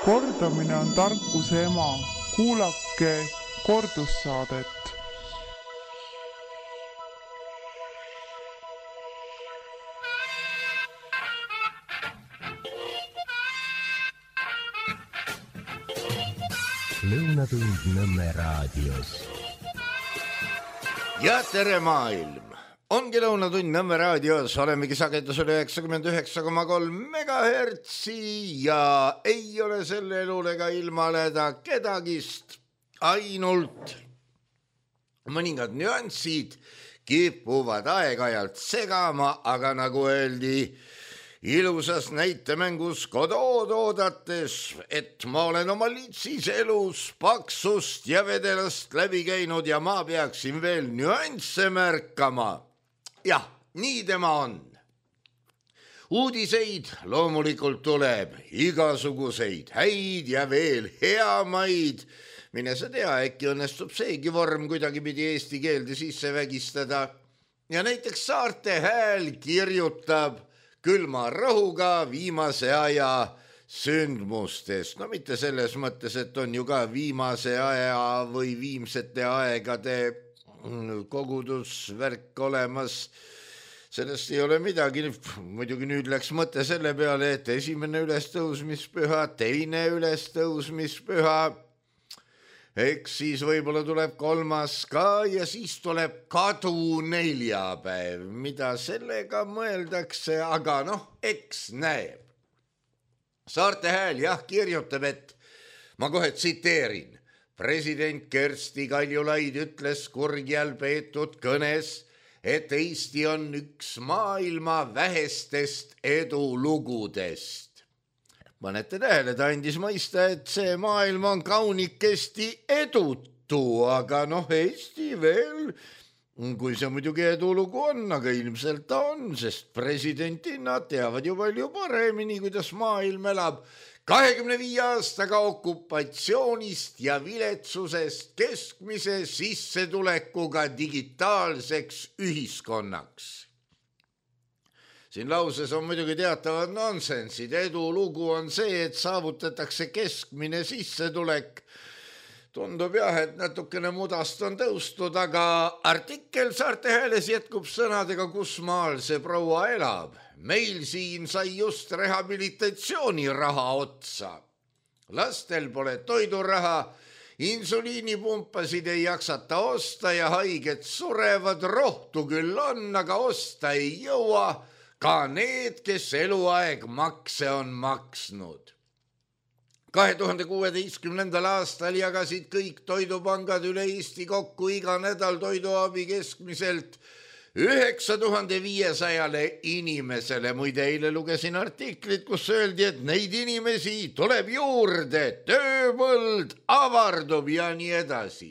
Kordamine on tarkuse ema. Kuulake kordussaadet. Lõunatund Nõmme raadios. Ja tere maailm! Ongi Lõunatund Nõmme raadios, olemegi sagedusel 99,3 megahertsi ja ei ole selle elul ega ilmaleda kedagist. Ainult mõningad nüansid kipuvad aeg-ajalt segama, aga nagu öeldi ilusas näitemängus Godot oodates, et ma olen oma litsis elus paksust ja vedelast läbi käinud ja ma peaksin veel nüansse märkama. Jah, nii tema on. Uudiseid loomulikult tuleb, igasuguseid häid ja veel heamaid. Mine sa tea, äkki õnnestub seegi vorm kuidagi pidi eesti keelde sisse vägistada. Ja näiteks Saarte Hääl kirjutab külma rõhuga viimase aja sündmustest. No mitte selles mõttes, et on ju ka viimase aja või viimsete aegade kogudusvärk olemas. Sellest ei ole midagi. Muidugi nüüd läks mõte selle peale, et esimene ülestõusmispüha, teine ülestõusmispüha. Eks siis võib-olla tuleb kolmas ka ja siis tuleb kaduneljapäev. Mida sellega mõeldakse, aga eks näeb. Saarte Hääl kirjutab, et ma kohe tsiteerin. President Kersti Kaljulaid ütles Kurgjal peetud kõnes, et Eesti on üks maailma vähestest edulugudest. Panete tähele, ta andis mõista, et see maailm on kaunikesti edutu, aga Eesti veel, kui see muidugi edulugu on, aga ilmselt ta on, sest presidentina teavad ju palju paremini, kuidas maailm elab. 25 aastaga okupatsioonist ja viletsusest keskmise sissetulekuga digitaalseks ühiskonnaks. Siin lauses on muidugi teatavad nonsensid. Edulugu on see, et saavutatakse keskmine sissetulek. Tundub et natukene mudast on tõustud, aga artikkel Saarte Hääles jätkub sõnadega, kus maal see proua elab. Meil siin sai just rehabilitatsiooniraha otsa. Lastel pole toiduraha, insuliinipumpasid ei jaksata osta ja haiged surevad, rohtu küll on, aga osta ei jõua. Ka need, kes eluaeg makse on maksnud. 2016. aastal jagasid kõik toidupangad üle Eesti kokku iga nädal toiduabi keskmiselt 9500 inimesele. Muide, eile lugesin artiklit, kus öeldi, et neid inimesi tuleb juurde, tööpõld avardub ja nii edasi.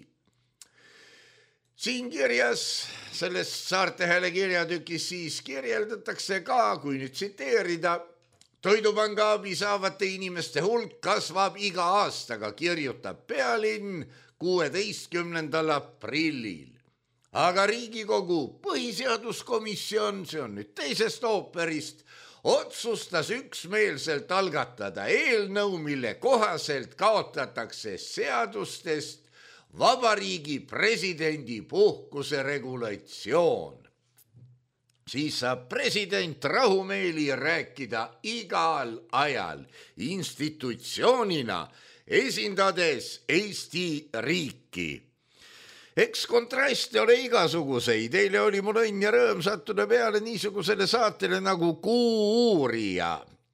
Siin kirjas, selles Saarte Hääle kirjatükis siis kirjeldatakse ka, kui nüüd tsiteerida, toidupanga abi saavate inimeste hulk kasvab iga aastaga, kirjutab Pealinn 16. aprillil. Aga Riigikogu põhiseaduskomisjon, see on nüüd teisest ooperist, otsustas üksmeelselt algatada eelnõu, mille kohaselt kaotatakse seadustest Vabariigi presidendi puhkuse regulatsioon. Siis saab president rahumeeli rääkida igal ajal institutsioonina, esindades Eesti riiki. Eks kontraste ole igasuguseid. Eile oli mul õnn ja rõõm sattuda peale niisugusele saatele nagu Kuu-uurija.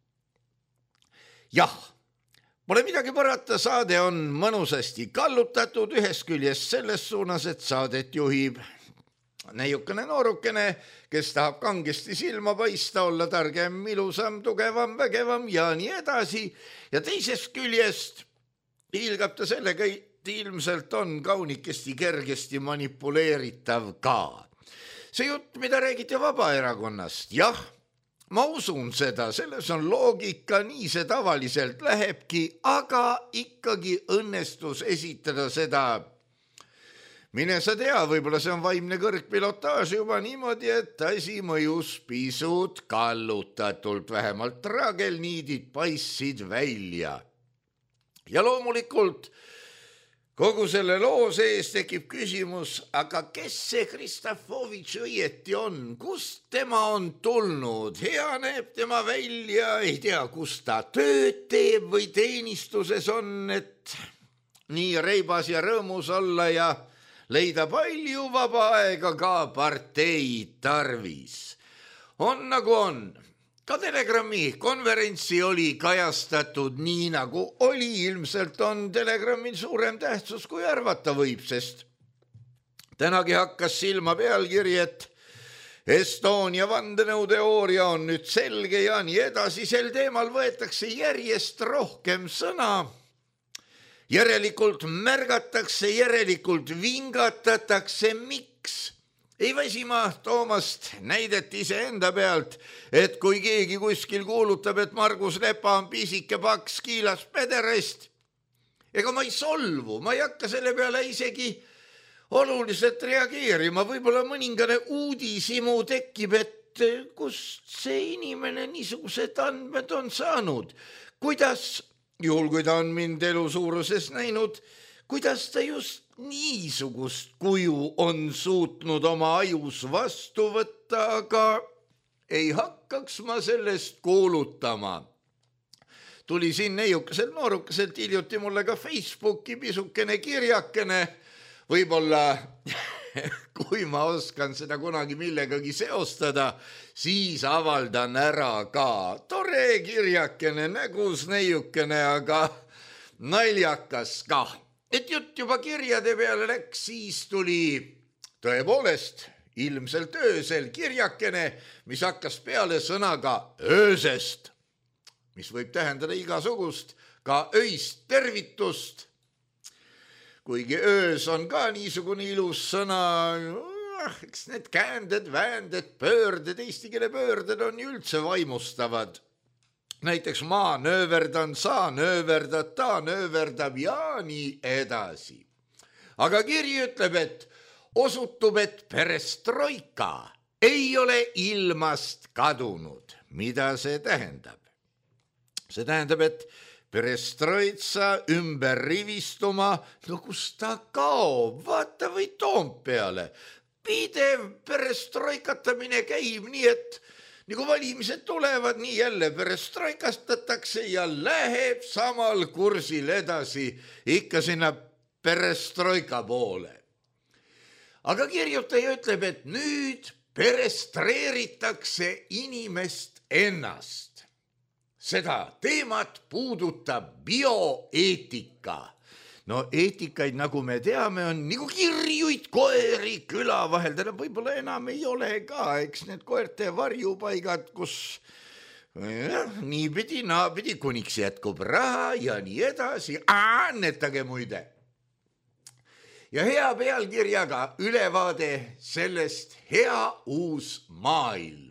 Jah, pole midagi parata, saade on mõnusasti kallutatud ühes küljest selles suunas, et saadet juhib näiukene noorukene, kes tahab kangesti silma paista, olla targem, ilusam, tugevam, vägevam ja nii edasi. Ja teisest küljest ilgab ta sellega, ilmselt on kaunikesti kergesti manipuleeritav ka. See jutt, mida räägiti Vabaerakonnast, jah, ma usun seda, selles on loogika, nii see tavaliselt lähebki, aga ikkagi õnnestus esitada seda. Mine sa tea, võib-olla see on vaimne kõrgpilotaaž juba niimoodi, et asi mõjus pisut kallutatult, vähemalt traagelniidid paistsid välja. Ja loomulikult kogu selle loo sees tekib küsimus, aga kes see Kristofovitš õieti on? Kust tema on tulnud? Hea näeb tema välja, ei tea, kus ta tööd teeb või teenistuses on, et nii reibas ja rõõmus olla ja leida palju vaba aega ka parteid tarvis. On nagu on. Ka Telegrammi konverentsi oli kajastatud nii nagu oli. Ilmselt on Telegrammin suurem tähtsus kui arvata võib, sest tänagi hakkas silma pealkiri, et Estonia vandenõuteooria on nüüd selge ja nii edasi. Sel teemal võetakse järjest rohkem sõna. Järelikult märgatakse, järelikult vingatatakse, miks? Ei väsi ma Toomast näidet iseenda pealt, et kui keegi kuskil kuulutab, et Margus Lepa on pisike paks kiilas pederast, ega ma ei solvu, ma ei hakka selle peale isegi oluliselt reageerima, võib-olla mõningane uudisimu tekib, et kust see inimene niisugused andmed on saanud, kuidas juhul, kui ta on mind elu suuruses näinud, kuidas ta just niisugust kuju on suutnud oma ajus vastu võtta, aga ei hakkaks ma sellest kuulutama. Tuli siin neiukaselt noorukaselt hiljuti mulle ka Facebooki pisukene kirjakene, võib-olla kui ma oskan seda kunagi millegagi seostada, siis avaldan ära ka. Tore kirjakene, nägus neiukene, aga naljakas ka. Et jutt juba kirjade peale läks, siis tuli tõepoolest ilmselt öösel kirjakene, mis hakkas peale sõnaga öösest, mis võib tähendada igasugust, ka öist tervitust. Kuigi öös on ka niisugune ilus sõna, eks need käänded, väänded, pöörded, eesti keele pöörded on üldse vaimustavad. Näiteks ma nööverdan, sa nööverdad, ta nööverdab ja nii edasi. Aga kiri ütleb, et osutub, et perestroika ei ole ilmast kadunud. Mida see tähendab? See tähendab, et perestroitsa ümber rivistuma, no kus ta kaob, vaata või Toompeale. Pidev perestroikatamine käib nii, et nagu valimised tulevad, nii jälle perestroikastatakse ja läheb samal kursil edasi ikka sinna perestroika poole. Aga kirjutaja ütleb, et nüüd perestreeritakse inimest ennast. Seda teemat puudutab bioeetika. No eetikaid, nagu me teame, on nagu kirjuid koeri küla vahel. Täna võib-olla enam ei ole ka, eks need koerte varjupaigad, kus niipidi, naapidi, kuniks jätkub raha ja nii edasi. Annetage muide. Ja hea pealkirjaga ülevaade sellest hea uus maailm.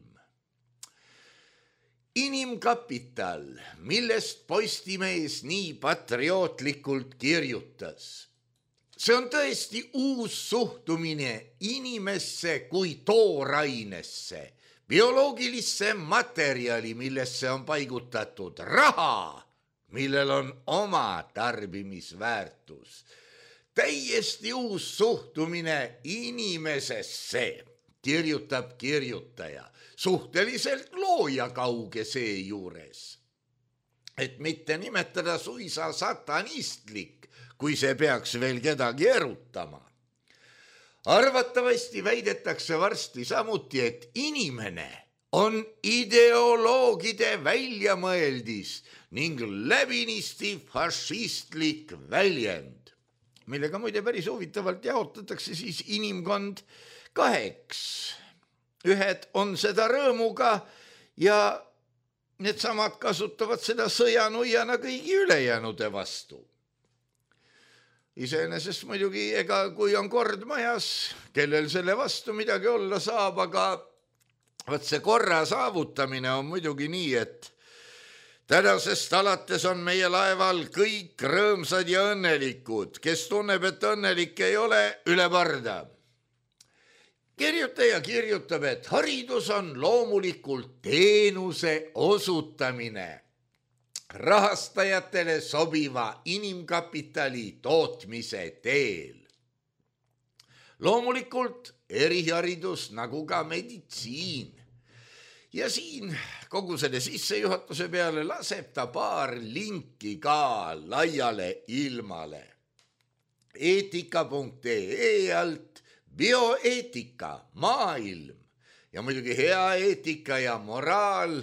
Inimkapital, millest Postimees nii patriootlikult kirjutas. See on tõesti uus suhtumine inimesse kui toorainesse, bioloogilisse materjali, millesse on paigutatud raha, millel on oma tarbimisväärtus. Täiesti uus suhtumine inimesesse, kirjutab kirjutaja. Suhteliselt looja kauge seejuures. Et mitte nimetada suisa satanistlik, kui see peaks veel kedagi erutama. Arvatavasti väidetakse varsti samuti, et inimene on ideoloogide väljamõeldis ning läbinisti fašistlik väljend, millega muide päris huvitavalt jaotatakse siis inimkond kaheks. Ühed on seda rõõmuga ja needsamad kasutavad seda sõjanuiana kõigi ülejäänude vastu. Iseenesest muidugi, ega kui on kord majas, kellel selle vastu midagi olla saab, aga võt see korra saavutamine on muidugi nii, et tänasest alates on meie laeval kõik rõõmsad ja õnnelikud, kes tunneb, et õnnelik ei ole, üle parda. Kirjutaja kirjutab, et haridus on loomulikult teenuse osutamine. rahastajatele sobiva inimkapitali tootmise teel. Loomulikult eriharidus nagu ka meditsiin. Ja siin kogu selle sissejuhatuse peale laseb ta paar linki ka laiale ilmale. Eetika.ee alt bioeetika, maailm ja muidugi hea eetika ja moraal.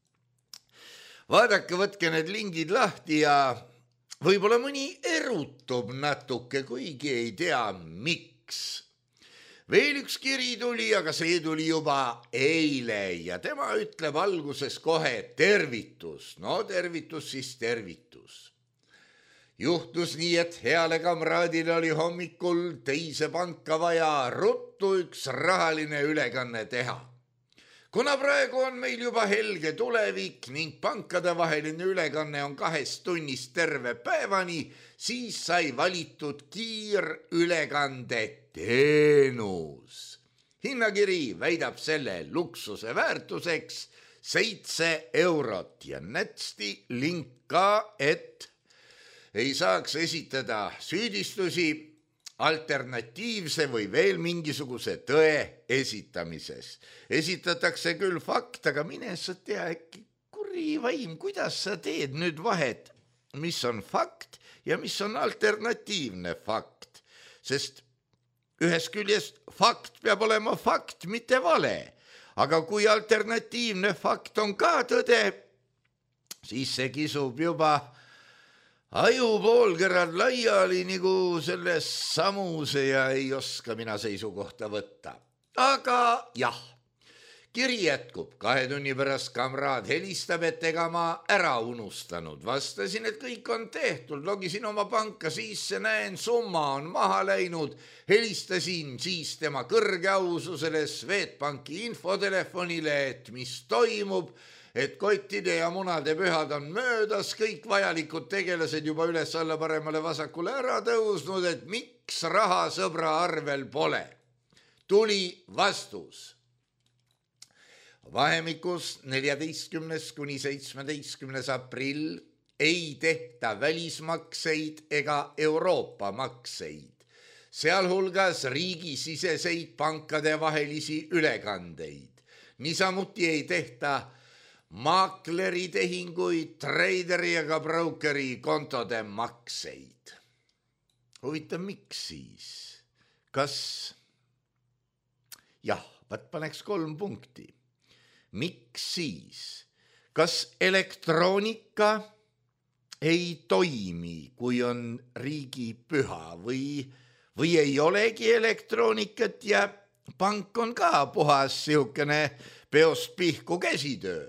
Vaadake, võtke need lingid lahti ja võib-olla mõni erutub natuke, kuigi ei tea miks. Veel üks kiri tuli, aga see tuli juba eile ja tema ütleb alguses kohe tervitus. No tervitus siis tervitus. Juhtus nii, et heale kamraadile oli hommikul teise panka vaja ruttu üks rahaline ülekanne teha. Kuna praegu on meil juba helge tulevik ning pankade vaheline ülekanne on 2 tunnist terve päevani, siis sai valitud kiirülekande teenus. Hinnakiri väidab selle luksuse väärtuseks 7 eurot ja nätsti link ka, et ei saaks esitada süüdistusi alternatiivse või veel mingisuguse tõe esitamises. Esitatakse küll fakt, aga mine sa tea, äkki kuri vaim, kuidas sa teed nüüd vahet, mis on fakt ja mis on alternatiivne fakt. Sest ühest küljest fakt peab olema fakt, mitte vale. Aga kui alternatiivne fakt on ka tõde, siis see kisub juba aju poolkerad laiali nagu selles samuse ja ei oska mina seisukohta võtta. Aga jah, kiri jätkub. 2 tunni pärast kamraad helistab, et ega ma ära unustanud. Vastasin, et kõik on tehtud. Logisin oma panka sisse, näen, summa on maha läinud. Helistasin siis tema kõrge aususele Swedbanki infotelefonile, et mis toimub, et kottide ja munade pühad on möödas, kõik vajalikud tegelased juba üles alla paremale vasakule ära tõusnud, et miks raha sõbra arvel pole. Tuli vastus. Vahemikus 14. kuni 17. aprill ei tehta välismakseid ega Euroopa makseid, sealhulgas riigisiseseid pankade vahelisi ülekandeid. Niisamuti ei tehta maakleri tehinguid, treideri ega broukeri kontode makseid. Huvitav, miks siis? Kas? Jah, paneks 3 punkti. Miks siis? Kas elektroonika ei toimi, kui on riigipüha või ei olegi elektroonikat ja pank on ka puhas siukene peost pihku käsitöö?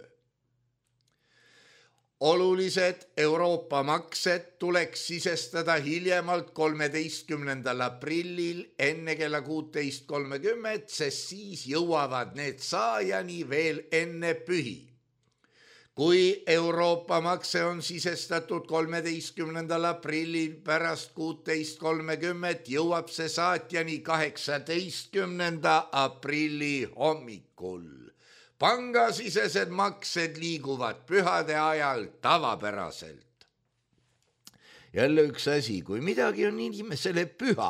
Olulised Euroopa maksed tuleks sisestada hiljemalt 13. aprillil enne kella 16.30, sest siis jõuavad need saajani veel enne pühi. Kui Euroopa makse on sisestatud 13. aprillil pärast 16.30, jõuab see saatjani 18. aprilli hommikul. Pangasisesed maksed liiguvad pühade ajal tavapäraselt. Jälle üks asi, kui midagi on inimesele püha,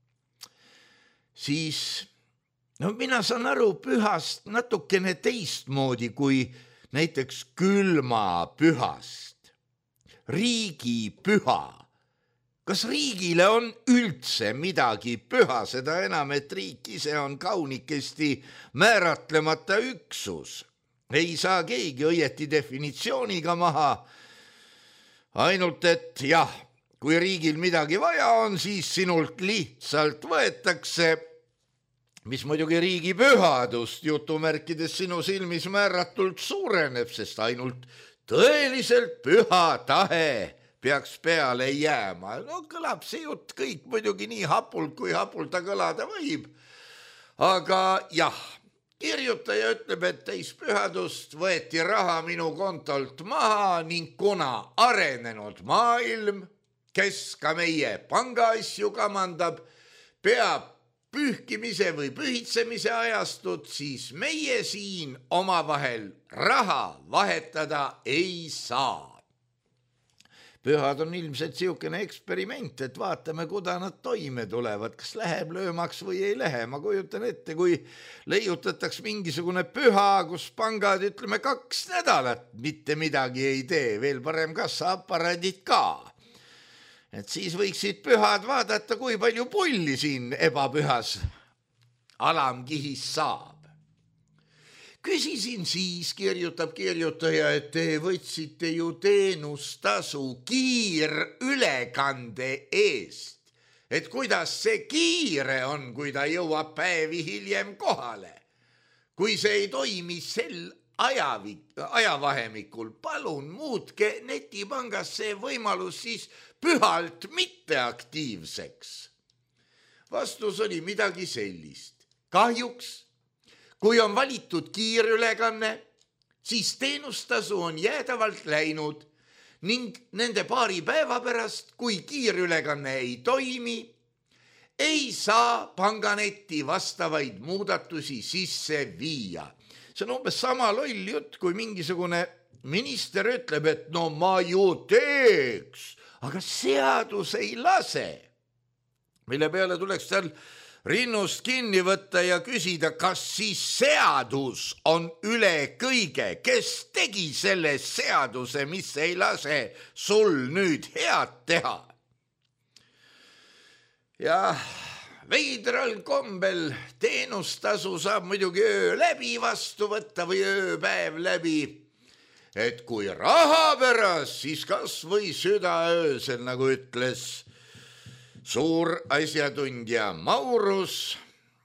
siis mina saan aru pühast natukene teistmoodi kui näiteks külmapühast. Riigipüha. Kas riigile on üldse midagi püha, seda enam, et riik ise on kaunikesti määratlemata üksus. Ei saa keegi õieti definitsiooniga maha. Ainult, et jah, kui riigil midagi vaja on, siis sinult lihtsalt võetakse, mis muidugi riigi pühadust jutumärkides sinu silmis määratult suureneb, sest ainult tõeliselt püha tahe peaks peale jääma. No kõlab see jutt kõik muidugi nii hapult, kui hapult ta kõlada võib. Aga jah, kirjutaja ütleb, et täispühadust võeti raha minu kontolt maha ning kuna arenenud maailm, kes ka meie pangaasju kamandab, peab pühkimise või pühitsemise ajastut, siis meie siin omavahel raha vahetada ei saa. pühad on ilmselt siukene eksperiment, et vaatame, kuda nad toime tulevad, kas läheb löömaks või ei lähe. Ma kujutan ette, kui leiutataks mingisugune püha, kus pangad, ütleme 2 nädalat mitte midagi ei tee, veel parem kassaaparaadid ka. Et siis võiksid pühad vaadata, kui palju pulli siin ebapühas alamkihis saab. Küsisin siis, kirjutab kirjutaja, et te võtsite ju teenustasu kiirülekande eest. Et kuidas see kiire on, kui ta jõuab päevi hiljem kohale. Kui see ei toimi sel ajavahemikul, palun muutke netipangas see võimalus siis pühalt mitteaktiivseks. Vastus oli midagi sellist. Kahjuks, kui on valitud kiirülekanne, siis teenustasu on jäädavalt läinud ning nende paari päeva pärast, kui kiirülekanne ei toimi, ei saa panganetti vastavaid muudatusi sisse viia. See on umbes sama loll jutt, kui mingisugune minister ütleb, et no ma ju teeks, aga seadus ei lase. Mille peale tuleks tal rinnust kinni võtta ja küsida, kas siis seadus on üle kõige, kes tegi selle seaduse, mis ei lase sul nüüd head teha. Ja veidral kombel teenustasu saab muidugi öö läbi vastu võtta või ööpäev läbi. Et kui raha pärast, siis kas või südaöösel, nagu ütles suur asjatundja Maurus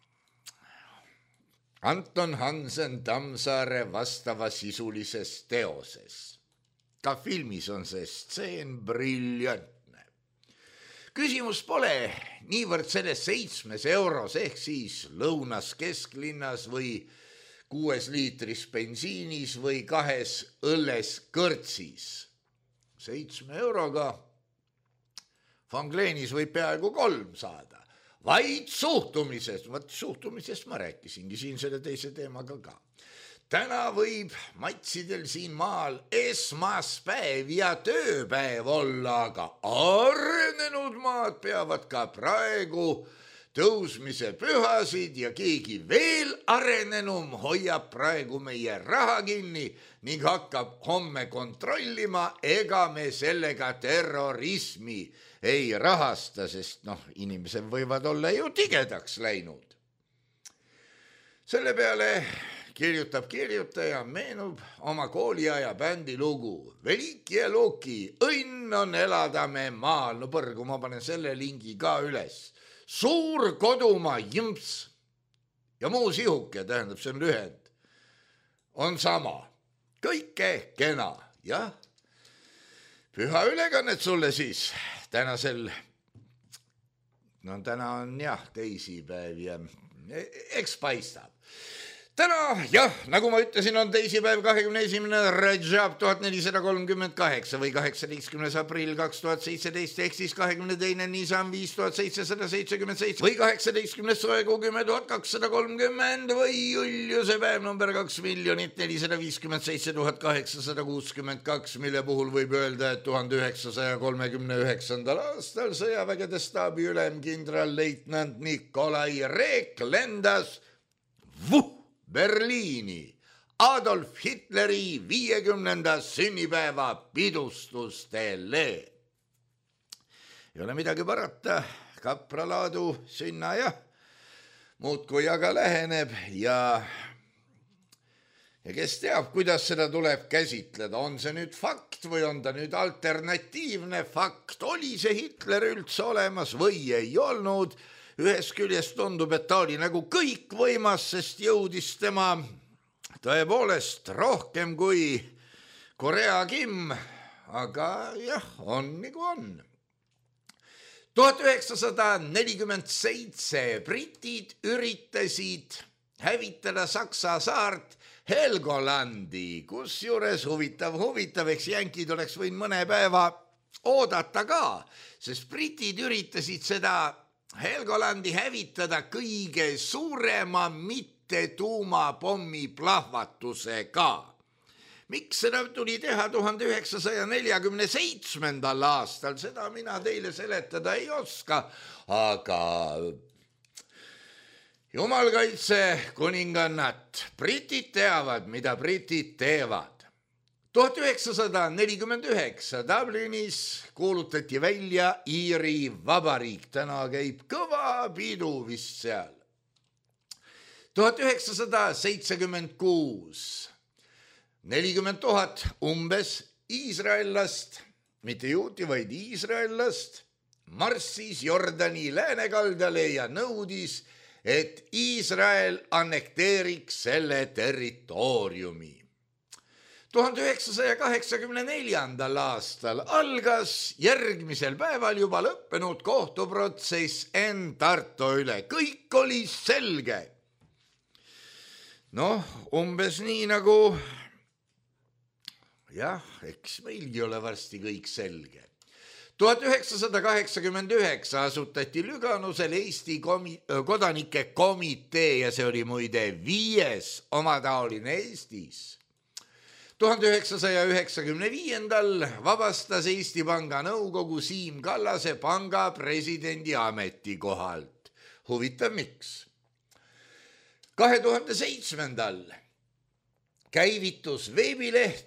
Anton Hansen Tammsaare vastavasisulises teoses. Ka filmis on see stseen briljantne. Küsimus pole niivõrd selles 7 euros ehk siis lõunas kesklinnas või 6 liitris bensiinis või 2 õlles kõrtsis. 7 euroga Fangleenis võib peaaegu 3 saada, vaid suhtumisest ma rääkisingi siin selle teise teemaga ka. Täna võib matsidel siin maal esmaspäev ja tööpäev olla, aga arenenud maad peavad ka praegu tõusmise pühasid ja keegi veel arenenum hoiab praegu meie raha kinni ning hakkab homme kontrollima, ega me sellega terrorismi ei rahasta, sest inimesed võivad olla ju tigedaks läinud. Selle peale kirjutab kirjutaja, meenub oma kooliaja bändi lugu. Veliki ja Luki, õnn on elada me maal. No põrgu, ma panen selle lingi ka üles. Suur kodumaa jõmps ja muu sihuke, tähendab, see on lühend, on sama. Kõike kena, jah. Püha ülekannet sulle siis tänasel, täna on jah teisipäev ja eks paistab. Täna, jah, nagu ma ütlesin, on teisipäev 21. Rajab 1438 või 18. aprill 2017 ehk siis 22. Nisan 5777 või 18. soegu 10.230 või Juliuse päev number 2,457,862, mille puhul võib öelda, et 1939. aastal sõjavägede staabi ülem kindralleitnant Nikolai Reek lendas Berliini Adolf Hitleri 50. sünnipäeva pidustustele. Ei ole midagi parata, kapralaadu sinna jah, muudkui aga läheneb ja kes teab, kuidas seda tuleb käsitleda. On see nüüd fakt või on ta nüüd alternatiivne fakt? Oli see Hitler üldse olemas või ei olnud? Ühest küljest tundub, et ta oli nagu kõikvõimas, sest jõudis tema tõepoolest rohkem kui Korea Kim, aga jah, on nagu on. 1947 britid üritasid hävitada Saksa saart Helgolandi, kusjuures huvitav, eks jänkid oleks võinud mõne päeva oodata ka, sest britid üritasid seda Helgolandi hävitada kõige suurema mitte tuumapommi plahvatusega. Miks seda tuli teha 1947. aastal, seda mina teile seletada ei oska, aga jumal kaitse kuningannat, britid teavad, mida britid teevad. 1949 Dublinis kuulutati välja Iiri vabariik, täna käib kõva pidu vist seal. 1976 40 000 umbes iisraellast, mitte juuti, vaid iisraellast, marssis Jordani läänekaldale ja nõudis, et Iisrael annekteeriks selle territooriumi. 1984. aastal algas järgmisel päeval juba lõppenud kohtuprotsess Tartu üle. Kõik oli selge. Noh, umbes nii nagu, jah, eks meilgi ole varsti kõik selge. 1989 asutati Lüganusel Eesti kodanike komitee ja see oli muide 5. omataoline Eestis. 1995. vabastas Eesti Panga nõukogu Siim Kallase panga presidendi ametikohalt. Huvitav miks? 2007. käivitus veebileht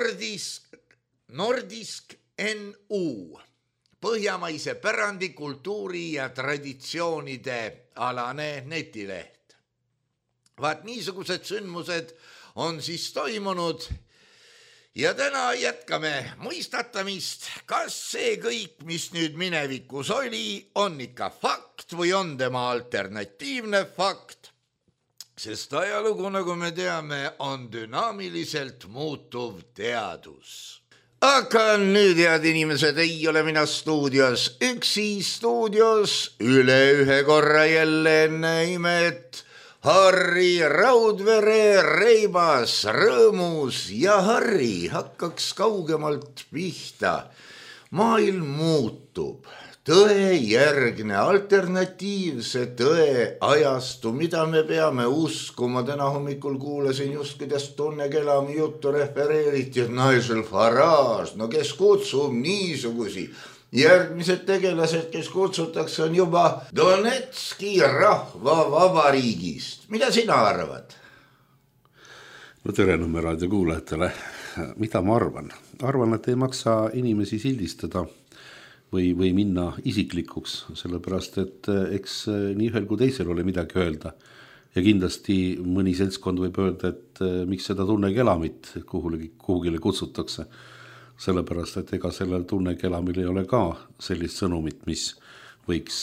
Nordisk NU, põhjamaise pärandi, kultuuri ja traditsioonide alane netileht. Vaat niisugused sündmused on siis toimunud ja täna jätkame mõistatamist, kas see kõik, mis nüüd minevikus oli, on ikka fakt või on tema alternatiivne fakt, sest ajalugu, nagu me teame, on dünaamiliselt muutuv teadus. Aga nüüd, head inimesed, ei ole mina stuudios üksi, stuudios üle ühe korra jälle enne imet Harri Raudvere, reibas, rõõmus ja Harri, hakkaks kaugemalt pihta. Maailm muutub, tõe järgne, alternatiivse tõe ajastu, mida me peame uskuma. Täna hommikul kuulasin just, kuidas Tunne Kelami juttu refereeriti, et naisel Farage, no kes kutsub niisugusi. Järgmised tegelased, kes kutsutakse, on juba Donetski rahvavabariigist. Mida sina arvad? No tere Nõmme raadio kuulajatele. Mida ma arvan? Arvan, et ei maksa inimesi sildistada või minna isiklikuks, sellepärast, et eks nii ühel kui teisel ole midagi öelda. Ja kindlasti mõni seltskond võib öelda, et miks seda Tunne Kelamit kuhugile kutsutakse. Sellepärast, et ega sellel Tunne Kelamil ei ole ka sellist sõnumit, mis võiks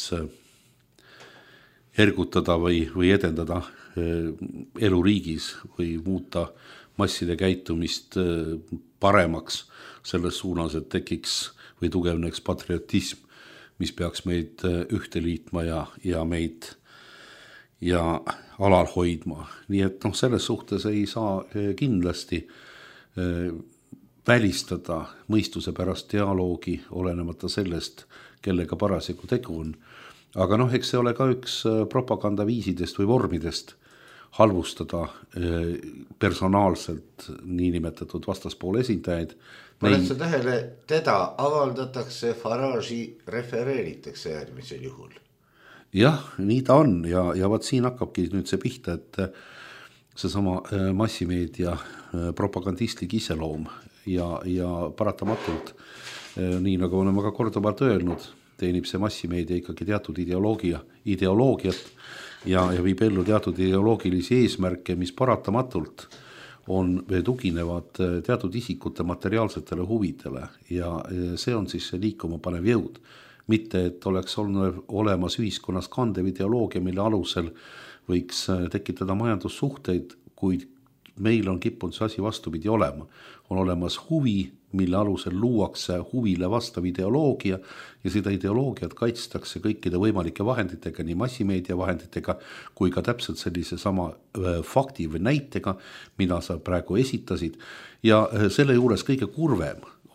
ergutada või edendada elu riigis või muuta masside käitumist paremaks selles suunas, et tekiks või tugevneks patriotism, mis peaks meid ühte liitma ja meid ja alal hoidma. Nii et selles suhtes ei saa kindlasti välistada mõistuse pärast dialoogi, olenemata sellest, kellega parasjagu tegu on. Aga eks see ole ka üks propagandaviisidest või vormidest halvustada personaalselt niinimetatud vastaspoole esindajaid. Paned sa tähele, teda avaldatakse, Farage'i refereeritakse järgmisel juhul. Jah, nii ta on ja vaat siin hakkabki nüüd see pihta, et seesama massimeedia propagandistlik iseloom ja paratamatult, nii nagu oleme ka korduvalt öelnud, teenib see massimeedia ikkagi teatud ideoloogiat ja viib ellu teatud ideoloogilisi eesmärke, mis paratamatult tuginevad teatud isikute materiaalsetele huvidele ja see on siis see liikuma panev jõud. Mitte, et oleks olemas ühiskonnas kandev ideoloogia, mille alusel võiks tekitada majandussuhteid, kuid meil on kippunud see asi vastupidi olema. On olemas huvi, mille alusel luuakse huvile vastav ideoloogia ja seda ideoloogiat kaitstakse kõikide võimalike vahenditega, nii massimeedia vahenditega kui ka täpselt sellise sama fakti või näitega, mida sa praegu esitasid. Ja selle juures kõige kurvem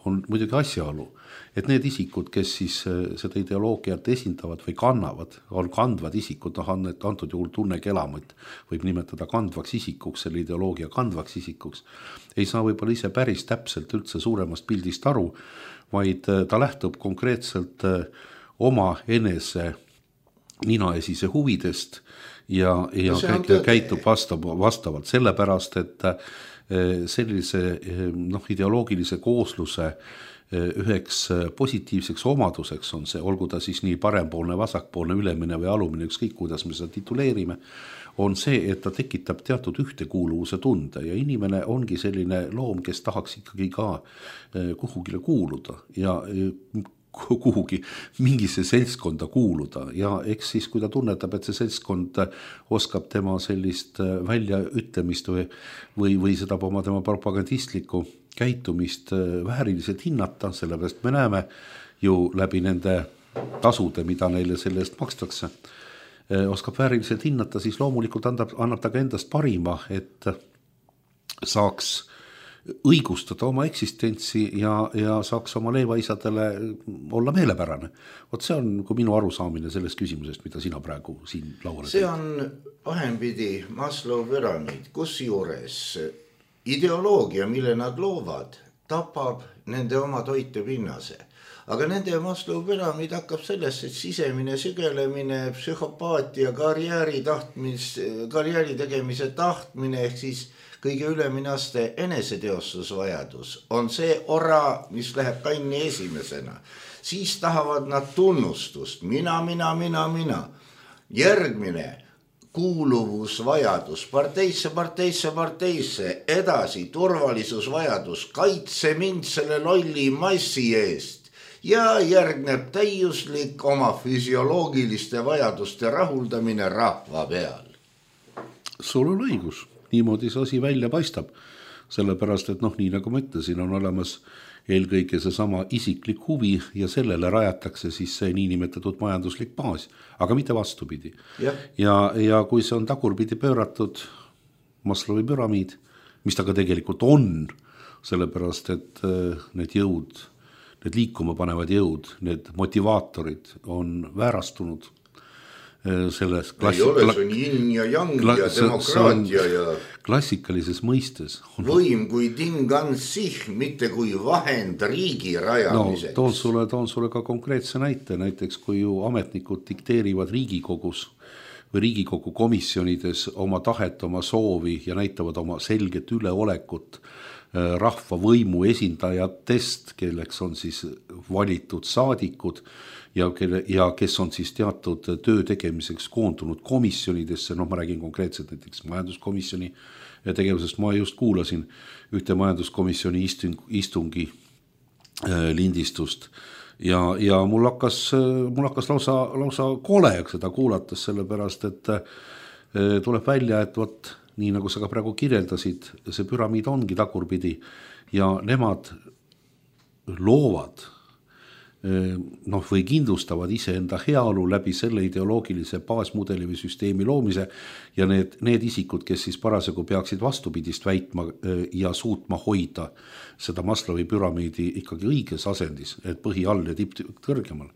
on muidugi asjaolu, et need isikud, kes siis seda ideoloogiat esindavad või kannavad, on kandvad isikud, antud juhul Tunne Kelamõtt võib nimetada kandvaks isikuks, selle ideoloogia kandvaks isikuks, ei saa võib-olla ise päris täpselt üldse suuremast pildist aru, vaid ta lähtub konkreetselt oma enese ninaesise huvidest ja käitub vastavalt sellepärast, et sellise ideoloogilise koosluse üheks positiivseks omaduseks on see, olgu ta siis nii parempoolne, vasakpoolne, ülemine või alumine, ükskõik kuidas me seda tituleerime, on see, et ta tekitab teatud ühtekuuluvuse tunde ja inimene ongi selline loom, kes tahaks ikkagi ka kuhugile kuuluda ja kuhugi mingisse seltskonda kuuluda ja eks siis, kui ta tunnetab, et see seltskond oskab tema sellist väljaütlemist või seda tema propagandistlikku käitumist vääriliselt hinnata, sellepärast me näeme ju läbi nende tasude, mida neile selle eest makstakse, oskab vääriliselt hinnata, siis loomulikult annab ta ka endast parima, et saaks õigustada oma eksistentsi ja saaks oma leivaisadele olla meelepärane. Vot see on kui minu arusaamine sellest küsimusest, mida sina praegu siin lauale see on vahempidi Maslow püramiid, kus juures ideoloogia, mille nad loovad, tapab nende oma toite pinnase. Aga nende Maslow püramiid hakkab sellest, et sisemine sügelemine, psühhopaatia, karjääri tegemise tahtmine ehk siis kõige ülemine aste eneseteostusvajadus on see ora, mis läheb kanni esimesena. Siis tahavad nad tunnustust, mina. Järgmine kuuluvusvajadus, parteisse, edasi turvalisusvajadus, kaitse mind selle lolli massi eest ja järgneb täiuslik oma füsioloogiliste vajaduste rahuldamine rahva peal. Sul on õigus. Niimoodi see asi välja paistab, sellepärast, et nii nagu ma ütlesin, on olemas eelkõige see sama isiklik huvi ja sellele rajatakse siis see niinimetatud majanduslik baas, aga mitte vastupidi. Ja kui see on tagurpidi pööratud Maslowi püramiid, mis ta ka tegelikult on, sellepärast, et need jõud, need liikuma panevad jõud, need motivaatorid on väärastunud, selles ei ole, see on yin ja yang ja demokraatia ja klassikalises mõistes võim kui ting an sich, mitte kui vahend riigi rajamiseks. Toon sulle ka konkreetse näite, näiteks kui ju ametnikud dikteerivad Riigikogus või Riigikogu komisjonides oma tahet, oma soovi ja näitavad oma selget üleolekut rahva võimu esindajatest, kelleks on siis valitud saadikud ja kes on siis teatud töö tegemiseks koondunud komisjonidesse, ma räägin konkreetselt näiteks majanduskomisjoni tegevusest, ma just kuulasin ühte majanduskomisjoni istungi lindistust ja mul hakkas lausa kole seda kuulates, sellepärast, et tuleb välja, et vot nii nagu sa ka praegu kirjeldasid, see püramiid ongi tagurpidi ja nemad loovad või kindlustavad iseenda heaolu läbi selle ideoloogilise baasmudeli või süsteemi loomise ja need isikud, kes siis parasjagu peaksid vastupidist väitma ja suutma hoida seda Maslowi püramiidi ikkagi õiges asendis, et põhi all ja tipp kõrgemal,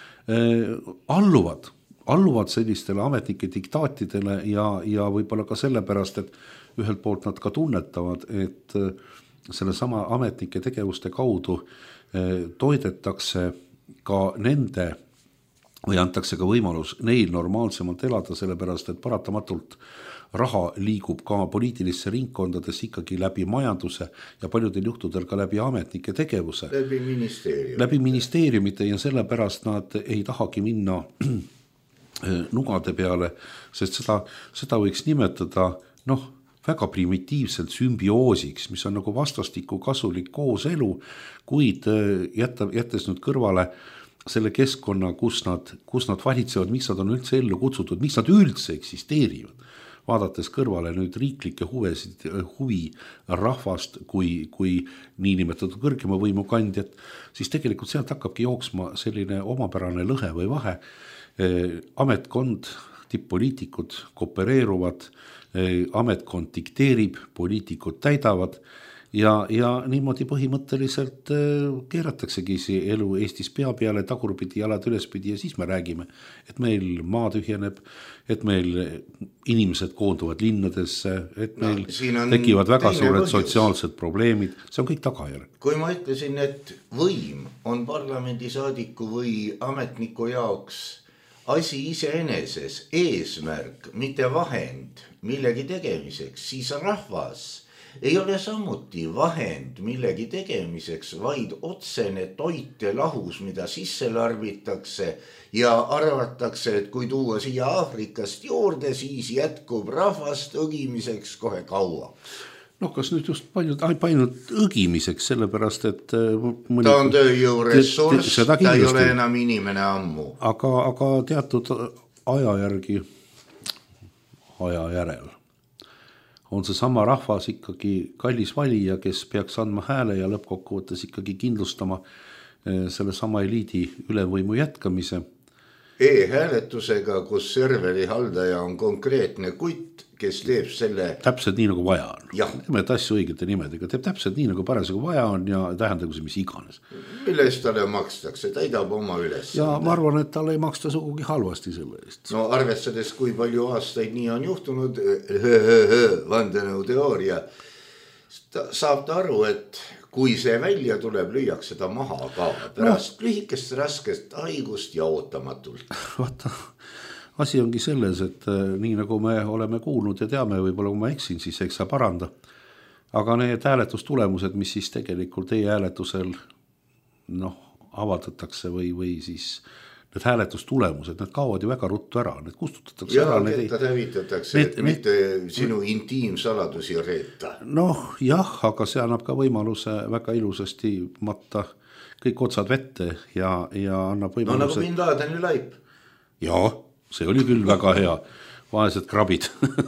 alluvad sellistele ametnike diktaatidele ja võib-olla ka sellepärast, et ühelt poolt nad ka tunnetavad, et selle sama ametnike tegevuste kaudu toidetakse ka nende või antakse ka võimalus neil normaalsemalt elada, sellepärast, et paratamatult raha liigub ka poliitilisse ringkondades ikkagi läbi majanduse ja paljudel juhtudel ka läbi ametnike tegevuse. Läbi ministeeriumite ja sellepärast nad ei tahagi minna nugade peale, sest seda võiks nimetada väga primitiivselt sümbioosiks, mis on nagu vastastiku kasulik kooselu, kuid jättes nüüd kõrvale selle keskkonna, kus nad valitsevad, miks nad on üldse ellu kutsutud, miks nad üldse eksisteerivad. Vaadates kõrvale nüüd riiklikke huvi rahvast kui niinimetatud kõrgema võimu kandjat, siis tegelikult sealt hakkabki jooksma selline omapärane lõhe või vahe. Ametkond, tipp-poliitikud koopereeruvad, ametkond dikteerib, poliitikud täidavad ja niimoodi põhimõtteliselt keerataksegi see elu Eestis pea peale, tagurpidi, jalad ülespidi ja siis me räägime, et meil maa tühjeneb, et meil inimesed koonduvad linnadesse, et meil tekivad väga suured sotsiaalsed probleemid, see on kõik tagajärg. Kui ma ütlesin, et võim on parlamendisaadiku või ametniku jaoks asi iseeneses, eesmärk, mitte vahend millegi tegemiseks, siis rahvas ei ole samuti vahend millegi tegemiseks, vaid otsene toit ja lahus, mida sisse larvitakse ja arvatakse, et kui tuua siia Aafrikast juurde, siis jätkub rahvast õgimiseks kohe kaua. No kas nüüd just paljud õgimiseks, sellepärast, et ta on tööjõu ressurss, ta ei ole enam inimene ammu. Aga teatud aja järel on see sama rahvas ikkagi kallis valija, kes peaks andma hääle ja lõppkokkuvõttes ikkagi kindlustama selle sama eliidi ülemvõimu jätkamise. E-hääletusega, kus serveri haldaja on konkreetne kutt, kes teeb selle... Täpselt nii nagu vaja on. Nimed asju õigete nimedega, teeb täpselt nii nagu parasjagu vaja on ja tähendagu see mis iganes. Mille eest talle makstakse, täidab oma üles. Ja ma arvan, et talle ei maksta sugugi halvasti selle eest. No arvestades, kui palju aastaid nii on juhtunud, vandenõu teooria, saab ta aru, et kui see välja tuleb, lüüakse ta maha ka pärast lühikest raskest haigust ja ootamatult. Vaata, asi ongi selles, et nii nagu me oleme kuulnud ja teame, võib-olla kui ma eksin, siis eks sa paranda. Aga need hääletustulemused, mis siis tegelikult e-hääletusel avaldatakse või siis need hääletustulemused, need kaovad ju väga ruttu ära, need kustutatakse ära. Ja need hävitatakse, et mitte sinu intiimsaladusi reeta. Jah, aga see annab ka võimaluse väga ilusasti matta kõik otsad vette ja annab võimaluse... nagu Bin Ladeni laip. Jaa, see oli küll väga hea. Vaesed krabid,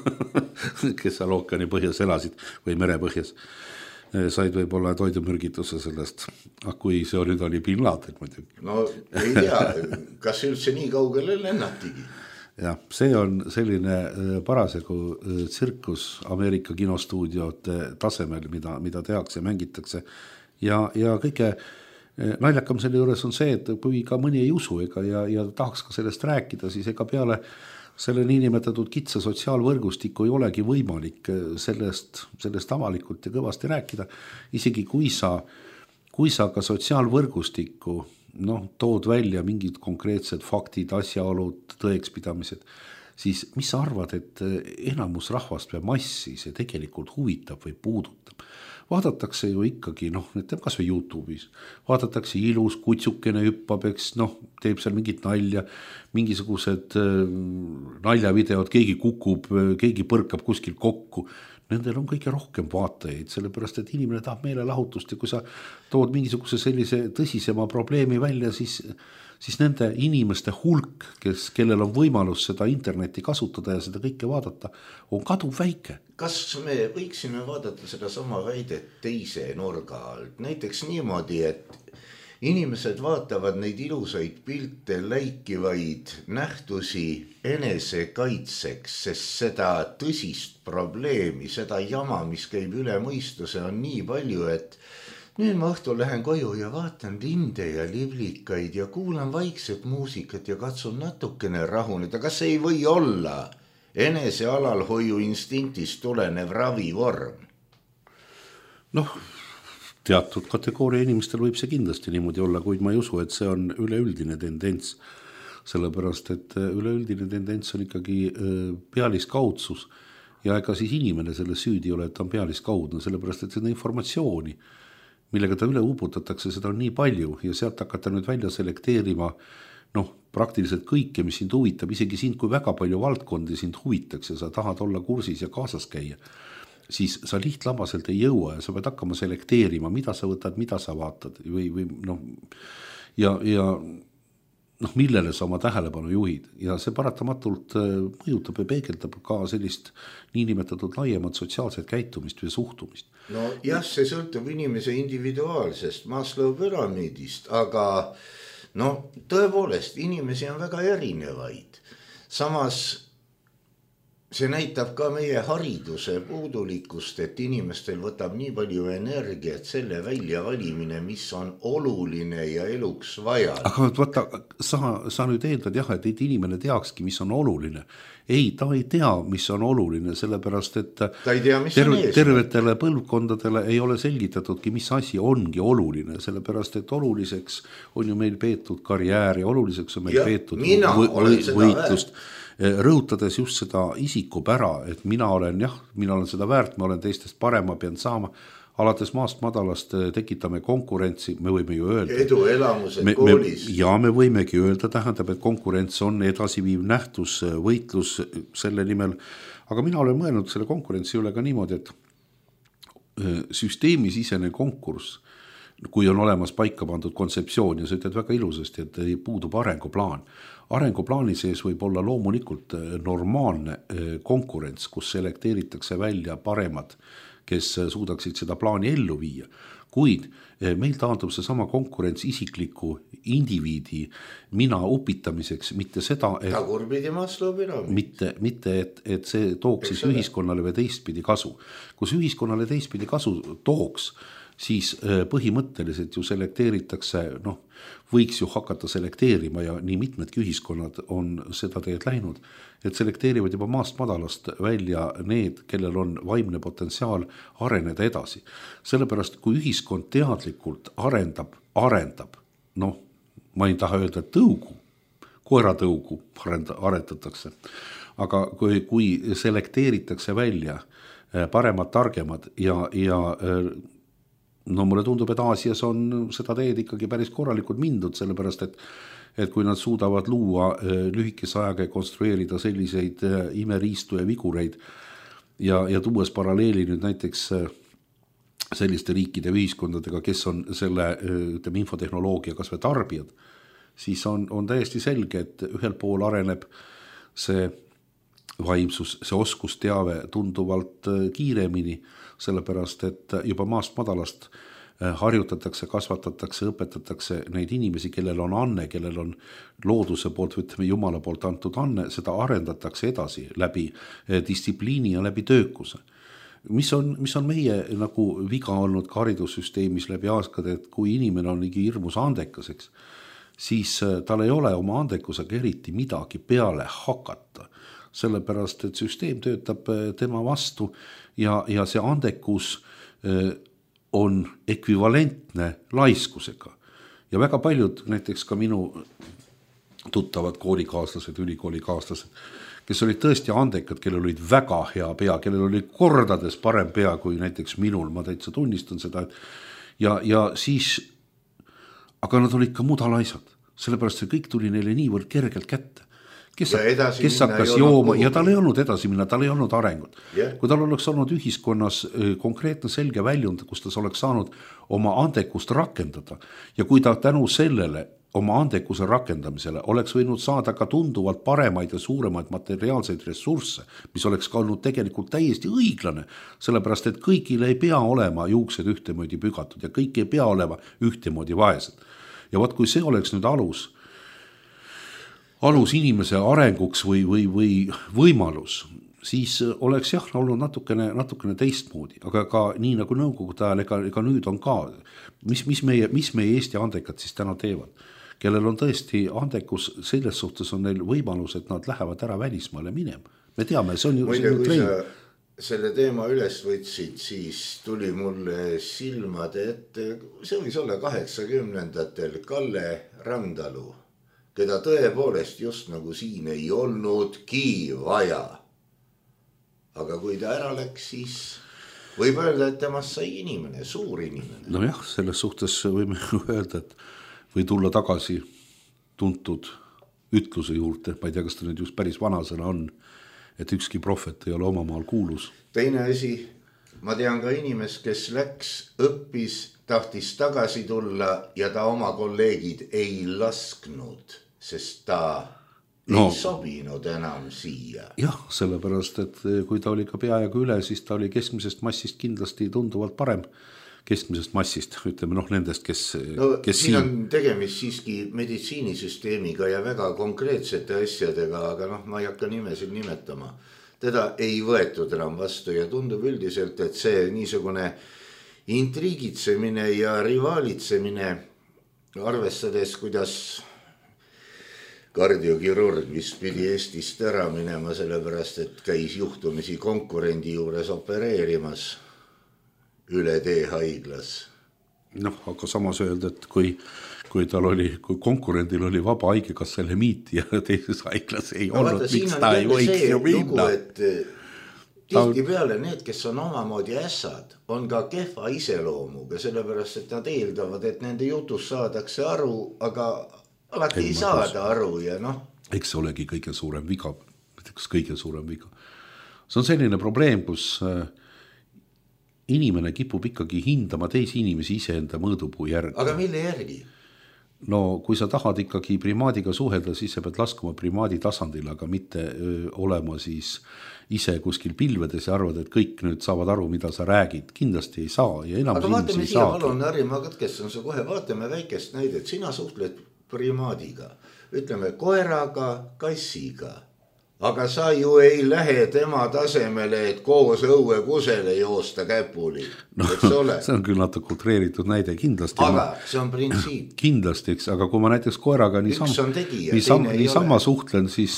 kes seal ookeani põhjas elasid või merepõhjas, said võib-olla toidumürgituse sellest, kui see oli Bin Laden muidugi. No ei tea, kas üldse nii kaugele lennatigi? Ja, see on selline parasjagu tsirkus Ameerika kinostuudiote tasemel, mida tehakse ja mängitakse. Ja kõige naljakam selle juures on see, et kui ka mõni ei usu ja tahaks ka sellest rääkida, siis ega peale selle niinimetatud kitsa sotsiaalvõrgustiku ei olegi võimalik sellest avalikult ja kõvasti rääkida. Isegi kui sa ka sotsiaalvõrgustikku tood välja mingid konkreetsed faktid, asjaolud, tõekspidamised, siis mis sa arvad, et enamus rahvast või massi see tegelikult huvitab või puudutab? Vaadatakse ju ikkagi, kas või YouTube'is, vaadatakse ilus, kutsukene hüppab, teeb seal mingit nalja, mingisugused naljavideod, keegi kukub, keegi põrkab kuskil kokku. Nendel on kõige rohkem vaatajaid, sellepärast, et inimene tahab meelelahutust ja kui sa tood mingisuguse sellise tõsisema probleemi välja, siis nende inimeste hulk, kellel on võimalus seda internetti kasutada ja seda kõike vaadata, on kaduv väike. Kas me võiksime vaadata seda sama väidet teise nurga alt? Näiteks niimoodi, et inimesed vaatavad neid ilusaid pilte, läikivaid nähtusi enese kaitseks, sest seda tõsist probleemi, seda jama, mis käib üle mõistuse, on nii palju, et nüüd ma õhtul lähen koju ja vaatan linde ja liblikaid ja kuulan vaikset muusikat ja katsun natukene rahuneda. Kas ei või olla enese alalhoiu instinktist tulenev ravivorm? Teatud kategooria inimestel võib see kindlasti niimoodi olla, kuid ma ei usu, et see on üleüldine tendents. Sellepärast, et üleüldine tendents on ikkagi pealiskaudsus ja ega siis inimene selle süüdi ole, et ta on pealiskaudne, sellepärast, et seda informatsiooni, millega ta üle uputatakse, seda on nii palju ja sealt hakata nüüd välja selekteerima praktiliselt kõike, mis sind huvitab, isegi sind, kui väga palju valdkondi sind huvitaks ja sa tahad olla kursis ja kaasas käia, siis sa lihtlabaselt ei jõua ja sa pead hakkama selekteerima, mida sa võtad, mida sa vaatad ja millele sa oma tähelepanu juhid ja see paratamatult mõjutab ja peegeldab ka sellist niinimetatud laiemat sotsiaalset käitumist või suhtumist. Jah, see sõltub inimese individuaalsest Maslow püramiidist, aga tõepoolest, inimesi on väga erinevaid. Samas see näitab ka meie hariduse puudulikkust, et inimestel võtab nii palju energiat selle väljavalimine, mis on oluline ja eluks vaja. Aga võtta, sa nüüd eeldad jah, et inimene teakski, mis on oluline. Ei, ta ei tea, mis on oluline, sellepärast, et ta ei tea, mis on tervetele põlvkondadele ei ole selgitatudki, mis asi ongi oluline, sellepärast, et oluliseks on ju meil peetud karjääri, oluliseks on meil peetud võitlust. Rõhutades just seda isikupära, et mina olen seda väärt, ma olen teistest parema, pean saama, alates maast madalast tekitame konkurentsi, me võime ju öelda. Eduelamused koolis. Ja me võimegi öelda, tähendab, et konkurents on edasiviiv nähtus, võitlus selle nimel, aga mina olen mõelnud selle konkurentsi üle ka niimoodi, et süsteemisisene konkurss, kui on olemas paika pandud kontseptsioon ja sa ütled väga ilusasti, et puudub arenguplaan. Arenguplaani sees võib olla loomulikult normaalne konkurents, kus selekteeritakse välja paremad, kes suudaksid seda plaani ellu viia. Kuid meil taandub see sama konkurents isikliku indiviidi mina upitamiseks, mitte seda, et see tooks siis ühiskonnale või teistpidi kasu. Kus ühiskonnale teistpidi kasu tooks, siis põhimõtteliselt ju selekteeritakse, võiks ju hakata selekteerima ja nii mitmedki ühiskonnad on seda teed läinud, et selekteerivad juba maast madalast välja need, kellel on vaimne potentsiaal areneda edasi. Sellepärast, kui ühiskond teadlikult arendab, ma ei taha öelda tõugu, koeratõugu arendatakse, aga kui selekteeritakse välja paremad, targemad ja mulle tundub, et Aasias on seda teed ikkagi päris korralikult mindud, sellepärast, et kui nad suudavad luua lühikese ajaga konstrueerida selliseid imeriistu ja vigureid ja tuues paralleeli nüüd näiteks selliste riikide ühiskondadega, kes on selle infotehnoloogia kas või tarbijad, siis on täiesti selge, et ühel pool areneb see vaimsus, see oskusteave tunduvalt kiiremini, sellepärast, et juba maast madalast harjutatakse, kasvatatakse, õpetatakse neid inimesi, kellel on anne, kellel on looduse poolt, võtame Jumala poolt antud anne, seda arendatakse edasi läbi distsipliini ja läbi töökuse. Mis on meie nagu viga olnud ka haridussüsteemis läbi aastakade, et kui inimene on ligi hirmus andekaseks, siis tal ei ole oma andekusega eriti midagi peale hakata. Sellepärast, et süsteem töötab tema vastu ja see andekus on ekvivalentne laiskusega. Ja väga paljud, näiteks ka minu tuttavad koolikaaslased, ülikoolikaaslased, kes olid tõesti andekad, kellel olid väga hea pea, kellel oli kordades parem pea kui näiteks minul, ma täitsa tunnistan seda, ja siis, aga nad olid ka mudalaisad, sellepärast see kõik tuli neile niivõrd kergelt kätte. Kes hakkas jooma ja tal ei olnud edasi minna, tal ei olnud arengut. Kui tal oleks olnud ühiskonnas konkreetne selge väljund, kus ta oleks saanud oma andekust rakendada ja kui ta tänu sellele oma andekuse rakendamisele oleks võinud saada ka tunduvalt paremaid ja suuremaid materiaalseid ressursse, mis oleks ka olnud tegelikult täiesti õiglane, sellepärast et kõigil ei pea olema juuksed ühtemoodi pügatud ja kõik ei pea olema ühtemoodi vaesed. Ja võt, kui see oleks nüüd alus inimese arenguks või võimalus, siis oleks olnud natukene teistmoodi, aga ka nii nagu nõukogude ajal, ega nüüd on ka, mis meie Eesti andekad siis täna teevad, kellel on tõesti andekus, selles suhtes on neil võimalus, et nad lähevad ära välismaale minema. Me teame, see on ju kui sa selle teema üles võtsid, siis tuli mulle silmade ette, see võis olla 80-ndatel Kalle Randalu, keda tõepoolest just nagu siin ei olnudki vaja. Aga kui ta ära läks, siis võib öelda, et temast sai inimene, suur inimene. No jah, selles suhtes võime öelda, et või tulla tagasi tuntud ütluse juurde, ma ei tea, kas ta nüüd just päris vanasõna on, et ükski prohvet ei ole oma maal kuulus. Teine asi, ma tean ka inimest, kes läks, õppis, tahtis tagasi tulla ja ta oma kolleegid ei lasknud, sest ta ei sobinud enam siia. Jah, sellepärast, et kui ta oli ka peaaegu üle, siis ta oli keskmisest massist kindlasti tunduvalt parem. Keskmisest massist, ütleme nendest, kes siin on tegemist siiski meditsiinisüsteemiga ja väga konkreetsete asjadega, aga ma ei hakka nimesid nimetama. teda ei võetud enam vastu ja tundub üldiselt, et see niisugune intriigitsemine ja rivaalitsemine, arvestades, kuidas kardiokirurg vist pidi Eestist ära minema, sellepärast, et käis juhtumisi konkurendi juures opereerimas üle tee haiglas. Noh, aga samas öelda, et kui konkurendil oli vaba haigekassa limiit ja teises haiglas ei olnud, miks ta ei võiks ju minna. Tihti peale need, kes on omamoodi ässad, on ka kehva iseloomuga, sellepärast, et nad eeldavad, et nende jutus saadakse aru, aga alati ei saada aru ja noh. Eks olegi kõige suurem viga, kõige suurem viga. See on selline probleem, kus inimene kipub ikkagi hindama teisi inimesi iseenda mõõdupuu järgi. Aga mille järgi? No kui sa tahad ikkagi primaadiga suhelda, siis sa pead laskuma primaadi tasandil, aga mitte olema siis ise kuskil pilvedes ja arvad, et kõik nüüd saavad aru, mida sa räägid. Kindlasti ei saa ja enamus inimesi ei saa. Aga vaatame siia, palun, Harri, ma katkestan su kohe, vaatame väikest näidet. Sina suhtled primaadiga, ütleme koeraga, kassiga. Aga sa ju ei lähe tema tasemele, et koos õue kusele joosta käpuli. No, see on küll natuke utreeritud näide kindlasti. Aga see on printsiip. Kindlasti, aga kui ma näiteks koeraga niisama suhtlen, siis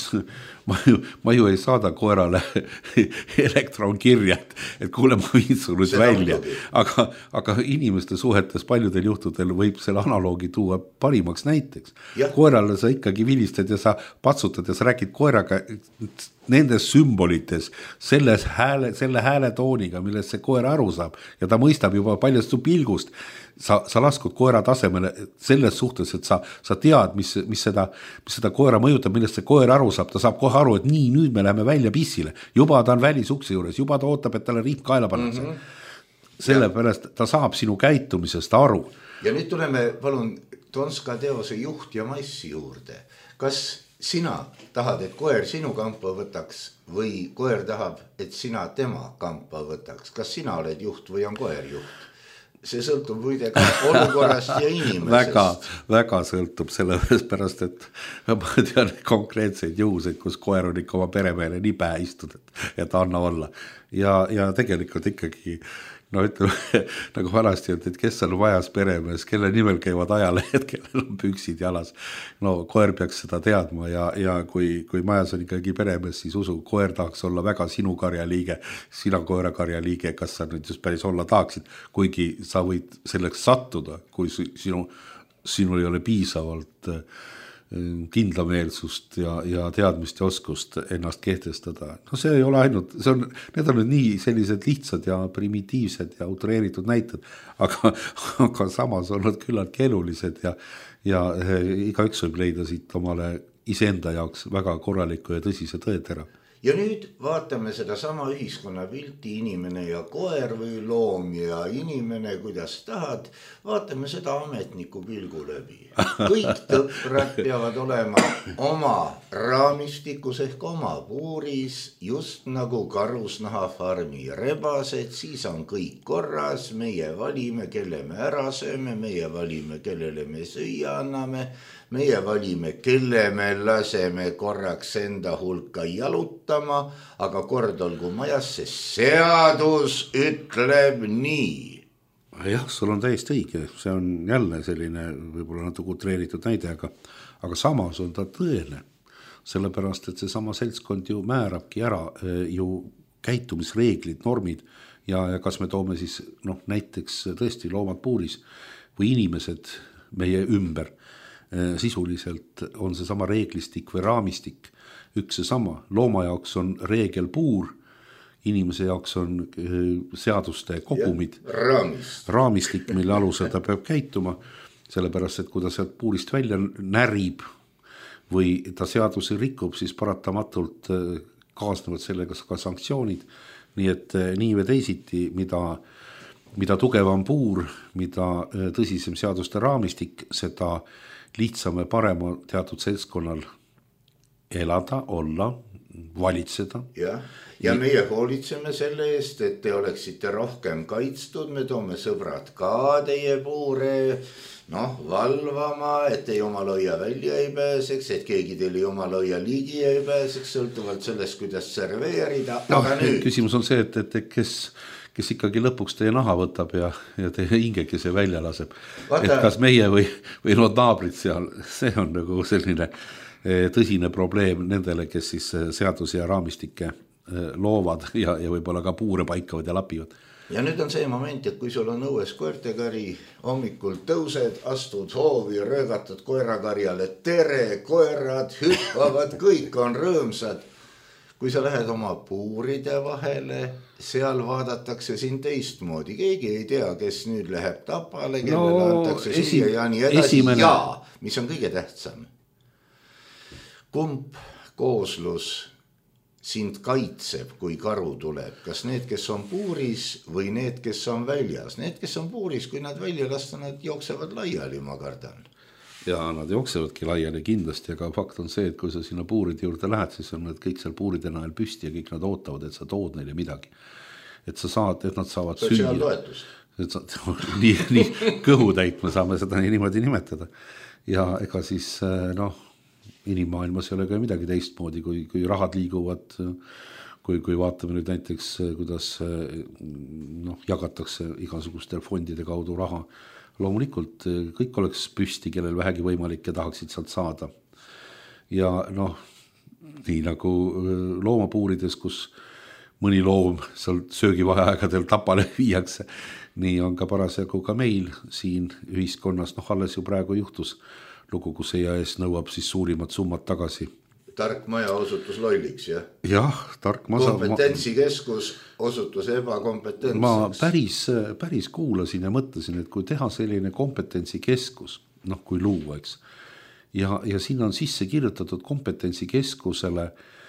ma ju ei saada koerale elektronkirja, et kuule, ma viin su nüüd välja. Aga inimeste suhetes paljudel juhtudel võib selle analoogi tuua parimaks näiteks. Ja. Koerale sa ikkagi vilistad ja sa patsutad ja sa räägid koeraga nendes sümbolites, selle hääletooniga, millest see koer aru saab ja ta mõistab juba paljast su pilgust. Sa laskud koera tasemele selles suhtes, et sa tead, mis seda koera mõjutab, millest see koer aru saab. Ta saab kohe aru, et nii, nüüd me läheme välja pissile. Juba ta on välisukse juures, juba ta ootab, et talle riip kaela pannakse. Sellepärast ta saab sinu käitumisest aru. Ja nüüd tuleme, palun, Tonska teose juht ja massi juurde. Kas sina tahad, et koer sinu kampa võtaks või koer tahab, et sina tema kampa võtaks? Kas sina oled juht või on koer juht? See sõltub muide ka olukorrast ja inimesest. Väga sõltub sellepärast, et ma tean konkreetseid juhuseid, kus koer on ikka oma peremehele nii pähe istud, et anna olla. Ja tegelikult ikkagi, no ütleme, nagu vanasti, et kes on vajas peremees, kelle nimel käivad ajalehed, kellel on püksid jalas. No koer peaks seda teadma ja kui majas on ikkagi peremees, siis usu, koer tahaks olla väga sinu karjaliige, sina koera karjaliige, kas sa nüüd just päris olla tahaksid, kuigi sa võid selleks sattuda, kui sinul ei ole piisavalt kindlameelsust ja teadmist ja oskust ennast kehtestada. No see ei ole ainult, need on nüüd nii sellised lihtsad ja primitiivsed ja utreeritud näited, aga samas on nad küllalt keelulised ja igaüks võib leida siit omale iseenda jaoks väga korraliku ja tõsise tõetera. Ja nüüd vaatame seda sama ühiskonna pilti, inimene ja koer või loom ja inimene, kuidas tahad, vaatame seda ametniku pilgu läbi. Kõik tõprad peavad olema oma raamistikus ehk oma puuris, just nagu karusnahafarmi rebased, siis on kõik korras, meie valime, kelle me ära sööme, meie valime, kellele me süüa anname, meie valime, kelle me laseme korraks enda hulka jalutama, aga kord olgu majas, see seadus ütleb nii. Jah, sul on täiesti õige, see on jälle selline võib-olla natuke utreeritud näide, aga samas on ta tõene, sellepärast, et see sama seltskond ju määrabki ära ju käitumisreeglid, normid ja kas me toome siis näiteks tõesti loomad puuris või inimesed meie ümber. Sisuliselt on see sama reeglistik või raamistik üks see sama. Looma jaoks on reegel puur, inimese jaoks on seaduste kogumid, raamistik, mille alusel ta peab käituma, sellepärast, et kui ta sealt puurist välja närib või ta seadusi rikub, siis paratamatult kaasnevad sellega ka sanktsioonid. Nii et nii või teisiti, mida tugevam puur, mida tõsisem seaduste raamistik, seda lihtsam ja parem on teatud seltskonnal elada, olla, valitseda. Ja meie hoolitseme selle eest, et te oleksite rohkem kaitstud, me toome sõbrad ka teie puure valvama, et teie oma loia välja ei pääseks, et keegi teile oma loia ligi ei pääseks, sõltuvalt sellest, kuidas serveerida. Aga nüüd... Küsimus on see, et kes ikkagi lõpuks teie naha võtab ja teie hingekese välja laseb. Et kas meie või need naabrid seal, see on nagu selline tõsine probleem nendele, kes siis seadusi ja raamistikke loovad ja võib-olla ka puure paikavad ja lapivad. Ja nüüd on see moment, et kui sul on õues koertekari, hommikul tõused, astud hoovi, röögatad koerakarjale, tere, koerad hüppavad, kõik on rõõmsad. Kui sa lähed oma puuride vahele, seal vaadatakse siin teistmoodi. Keegi ei tea, kes nüüd läheb tapale, kellele antakse siia ja nii edasi. Ja, mis on kõige tähtsam. Kumb kooslus sind kaitseb, kui karu tuleb? Kas need, kes on puuris või need, kes on väljas? Need, kes on puuris, kui nad välja lasta, nad jooksevad laiali, ma kardan. Ja nad jooksevadki laiali kindlasti, aga fakt on see, et kui sa sinna puuride juurde lähed, siis on nad kõik seal puuride nael püsti ja kõik nad ootavad, et sa tood neile midagi. Et nad saavad süüa. Nii kõhu täitma saame seda niimoodi nimetada. Ja ega siis inimmaailmas ei ole ka midagi teistmoodi, kui rahad liiguvad, kui vaatame nüüd näiteks, kuidas jagatakse igasuguste fondide kaudu raha. Loomulikult kõik oleks püsti, kellel vähegi võimalik ja tahaksid sealt saada. Ja nii nagu loomapuurides, kus mõni loom seal söögivaheaegadel tapale viiakse, nii on ka parasjagu ka meil siin ühiskonnas, alles ju praegu juhtus lugu, kus EAS nõuab siis suurimat summat tagasi. Tark maja osutus lolliks, jah? Jah, tark maja. Kompetentsikeskus osutus ebakompetentseks. Ma päris kuulasin ja mõtlesin, et kui teha selline kompetentsikeskus, kui luua, eks, ja sinna on sisse kirjutatud kompetentsikeskusele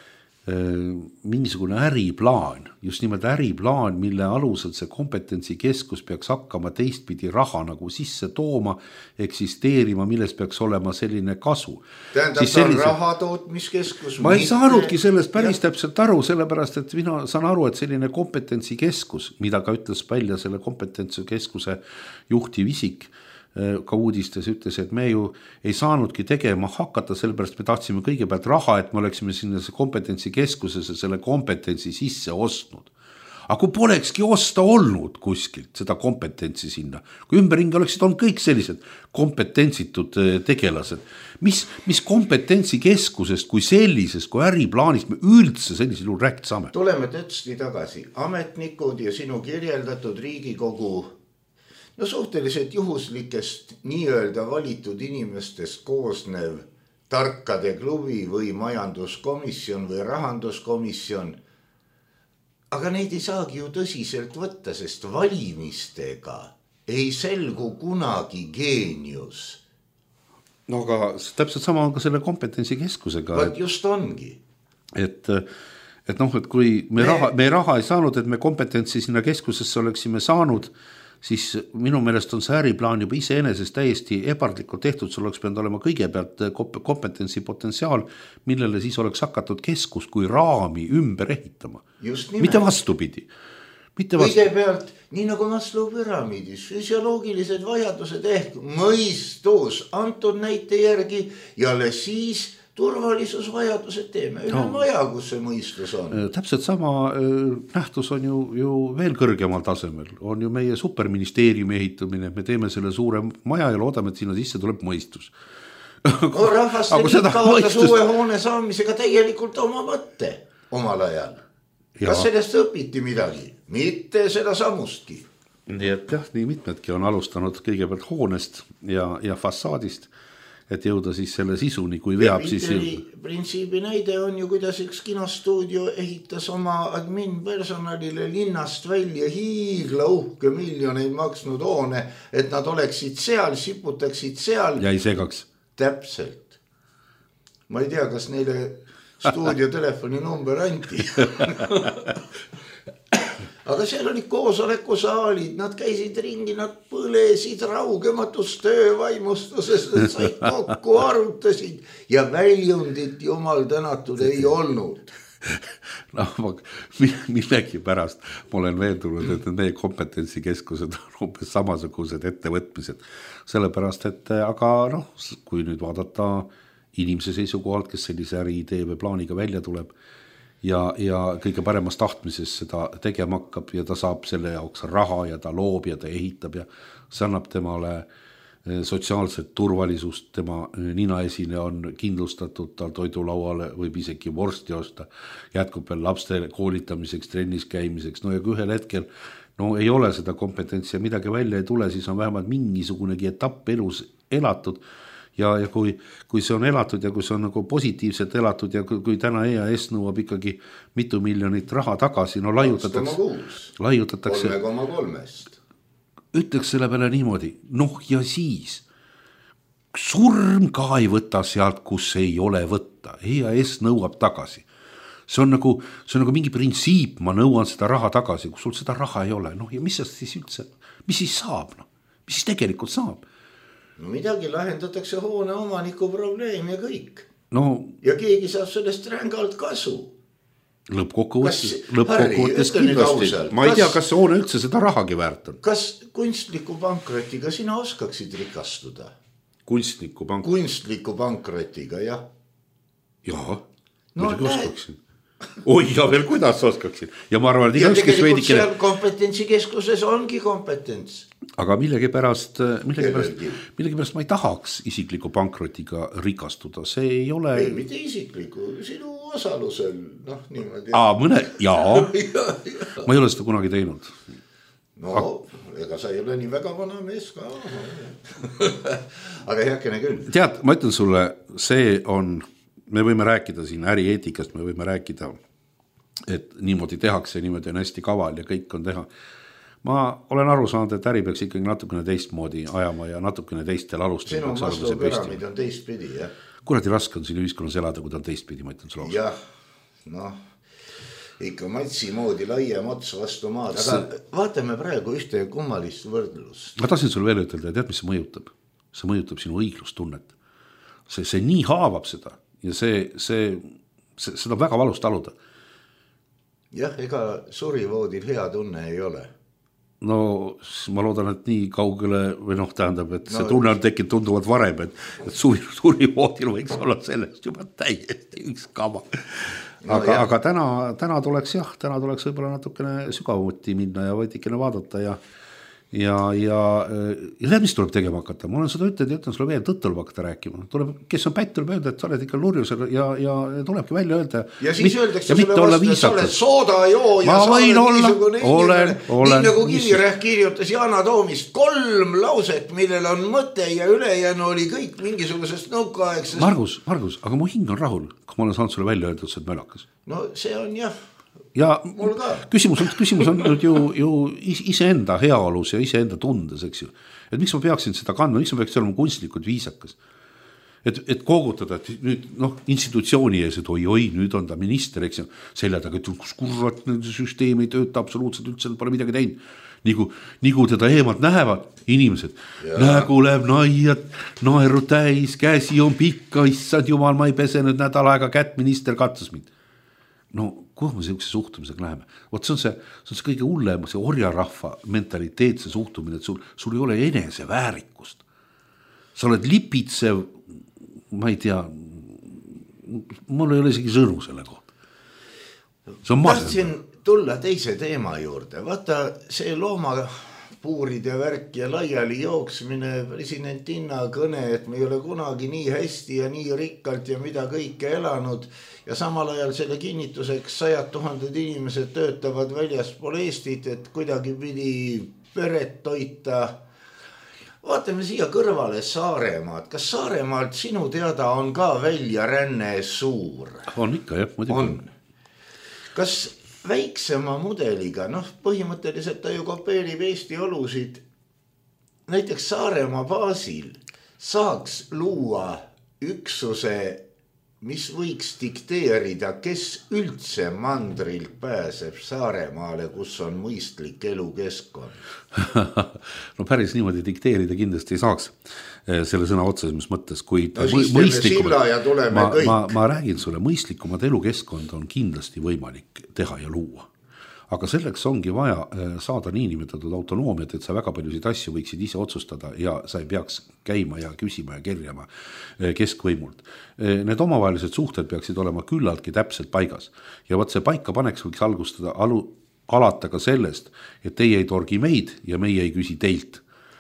mingisugune äriplaan, just nimelt äriplaan, mille alusel see kompetentsikeskus peaks hakkama teistpidi raha nagu sisse tooma, eksisteerima, milles peaks olema selline kasu. Tähendab, see on rahatootmiskeskus? Ma ei saanudki sellest päris täpselt aru, sellepärast, et mina saan aru, et selline kompetentsikeskus, mida ka ütles välja selle kompetentsikeskuse juhtivisik, ka uudistes ütles, et me ju ei saanudki tegema hakata, sellepärast me tahtsime kõigepealt raha, et me oleksime sinna kompetentsikeskusesse selle kompetentsi sisse ostnud. Aga kui polekski osta olnud kuskilt seda kompetentsi sinna, kui ümberringi oleksid on kõik sellised kompetentsitud tegelased, mis kompetentsikeskusest kui sellisest, kui äriplaanist me üldse sellisel juhul rääkida saame? Tuleme tõtsti tagasi. Ametnikud ja sinu kirjeldatud Riigikogu suhteliselt juhuslikest nii-öelda valitud inimestest koosnev tarkade klubi või majanduskomisjon või rahanduskomisjon. Aga neid ei saagi ju tõsiselt võtta, sest valimistega ei selgu kunagi geenius. Aga täpselt sama on ka selle kompetentsikeskusega. Vaat just ongi. Et kui me raha ei saanud, et me kompetentsi sinna keskusesse oleksime saanud, siis minu meelest on see äriplaan juba iseenesest täiesti ebardlikult tehtud, sul oleks pidanud olema kõigepealt kompetentsi potentsiaal, millele siis oleks hakatud keskust kui raami ümber ehitama. Mitte vastupidi. Kõigepealt, nii nagu Maslow püramiidis, füsioloogilised vajadused ehk mõistus antud näite järgi ja siis turvalisusvajadused teeme üle maja, kus see mõistus on. Täpselt sama nähtus on ju veel kõrgemal tasemel. On ju meie superministeeriumi ehitumine, me teeme selle suure maja ja loodame, et sinna sisse tuleb mõistus. Rahvaste liit kaotas uue hoone saamisega täielikult oma mõtte omal ajal. Kas sellest õpiti midagi? Mitte seda samustki. Nii et jah, nii mitmedki on alustanud kõigepealt hoonest ja fassaadist, et jõuda siis selle sisuni, kui veab siis printsiibi näide on ju, kuidas üks kinostuudio ehitas oma admin personalile linnast välja hiigla uhke miljoneid maksnud hoone, et nad oleksid seal, siputaksid seal. Ja ei segaks. Täpselt. Ma ei tea, kas neile stuudio telefoni number anti. Aga seal olid koosolekusaalid, nad käisid ringi, nad põlesid raugematust töövaimustusest, nad said kokku, arutasid ja väljundit jumal tänatud ei olnud. millegi pärast ma olen veendunud, et meie kompetentsikeskused on umbes samasugused ettevõtmised. Sellepärast, et aga kui nüüd vaadata inimese seisukohalt, kes sellise äriidee või plaaniga välja tuleb ja kõige paremas tahtmises seda tegema hakkab ja ta saab selle jaoks raha ja ta loob ja ta ehitab ja see annab temale sotsiaalset turvalisust, tema ninaesine on kindlustatud, tal toidulauale võib isegi vorsti osta, jätkub veel lapste koolitamiseks, trennis käimiseks, ja kui ühel hetkel ei ole seda kompetentsi ja midagi välja ei tule, siis on vähemalt mingisugunegi etapp elus elatud ja kui see on elatud ja kui see on nagu positiivselt elatud ja kui täna EAS nõuab ikkagi mitu miljonit raha tagasi, laiutatakse 3,3-st. Ütleks selle peale niimoodi, ja siis surm ka ei võta sealt, kus ei ole võtta. EAS nõuab tagasi. See on nagu mingi printsiip, ma nõuan seda raha tagasi, kui sul seda raha ei ole. Ja mis siis üldse, mis siis saab? Mis siis tegelikult saab? Midagi lahendatakse hoone omaniku probleem ja kõik. Ja keegi saab sellest rängalt kasu. Lõppkokkuvõttes kindlasti. Ma ei tea, kas see hoone üldse seda rahagi väärt on. Kas kunstliku pankrotiga sina oskaksid rikastuda? Kunstliku pankrotiga, jah. Jaa, midagi oskaksin. Oi, ja veel kuidas oskaksin. Ja ma arvan, et igaüks, kes veidikene... seal kompetentsikeskuses ongi kompetents. Aga millegipärast ma ei tahaks isikliku pankrotiga rikastuda. See ei ole... Ei, mitte isikliku, sinu osalusel. Mõne, jaa. Ma ei ole seda kunagi teinud. Ega sa ei ole nii väga vana mees ka. Aga heakene küll. Tead, ma ütlen sulle, see on... Me võime rääkida siin ärieetikast, me võime rääkida, et niimoodi tehakse, niimoodi on hästi kaval ja kõik on teha. Ma olen aru saanud, et äri peaks ikkagi natukene teistmoodi ajama ja natukene teistel alustel. Sinu maslupüramiid on teistpidi, jah? Kuradi raske on siin ühiskonnas elada, kui ta on teistpidi, ma ütlen sulle. Jah, ikka matsi moodi laiem ots vastu maad, aga vaatame praegu ühte kummalist võrdlust. Ma tahtsin sulle veel ütelda, tead, mis see mõjutab? See mõjutab sinu õiglustunnet. See nii haavab seda. Ja seda on väga valus taluda. Jah, ega surivoodil hea tunne ei ole. Ma loodan, et nii kaugele või tähendab, et see tunne on tekkinud tunduvalt varem, et surivoodil võiks olla sellest juba täiesti üks kama. Aga täna tuleks võib-olla natukene sügavuti minna ja võidikene vaadata ja tead, mis tuleb tegema hakata? Ma olen seda ütlen sulle veel, tõtt tuleb hakata rääkima. Kes on pätt, tuleb öelda, et sa oled ikka lurjusel ja tulebki välja öelda. Ja siis öeldakse sulle vastu, et sa oled soodajoo ja sa oled niisugune inimene. Nii nagu Kivirähk kirjutas Yana Toomist 3 lauset, millel on mõte ja ülejäänu oli kõik mingisugusest nõukaaegsest. Margus, aga mu hing on rahul, kui ma olen saanud sulle välja öelda, et sa oled mölakas. See on jah. Ja küsimus on nüüd ju iseenda heaolus ja iseenda tundes, eks ju. Et miks ma peaksin seda kandma, miks ma peaks olema kunstlikult viisakas? Et koogutada, et nüüd institutsiooni ees, et oi, nüüd on ta minister, eks ju, selja taga, et kus kurrat süsteem ei tööta absoluutselt üldse, pole midagi teinud. Nagu teda eemalt näevad inimesed, nägu läheb naeru täis, käsi on pikka, issad jumal, ma ei pese nüüd nädal aega kätt, minister katsus mind. Kuhu me sellise suhtumisega läheme? See on see kõige hullem, see orjarahva mentaliteet, see suhtumine, et sul ei ole enese väärikust. Sa oled lipitsev, ma ei tea, mul ei ole isegi sõnu selle kohta. Tahtsin tulla teise teema juurde. Vaata, see loomapuurid ja värk ja laiali jooksmine, presidentinna kõne, et me ei ole kunagi nii hästi ja nii rikkalt ja mida kõike elanud. Ja samal ajal selle kinnituseks 100 000 inimesed töötavad väljaspool Eestit, et kuidagi pidi peret toita. Vaatame siia kõrvale Saaremaad. Kas Saaremaalt sinu teada on ka väljaränne suur? On ikka, jah, muidugi on. Kas väiksema mudeliga, põhimõtteliselt ta ju kopeerib Eesti olusid, näiteks Saaremaa baasil saaks luua üksuse mis võiks dikteerida, kes üldse mandrilt pääseb Saaremaale, kus on mõistlik elukeskkond? No päris niimoodi dikteerida kindlasti ei saaks selle sõna otseses mõttes, kuid no siis teeme silla ja tuleme kõik. Ma räägin sulle, mõistlikumat elukeskkond on kindlasti võimalik teha ja luua. Aga selleks ongi vaja saada niinimetatud autonoomiat, et sa väga paljusid asju võiksid ise otsustada ja sa ei peaks käima ja küsima ja kerjama keskvõimult. Need omavahelised suhted peaksid olema küllaltki täpselt paigas. Ja võt see paika paneks võiks alata ka sellest, et teie ei torgi meid ja meie ei küsi teilt.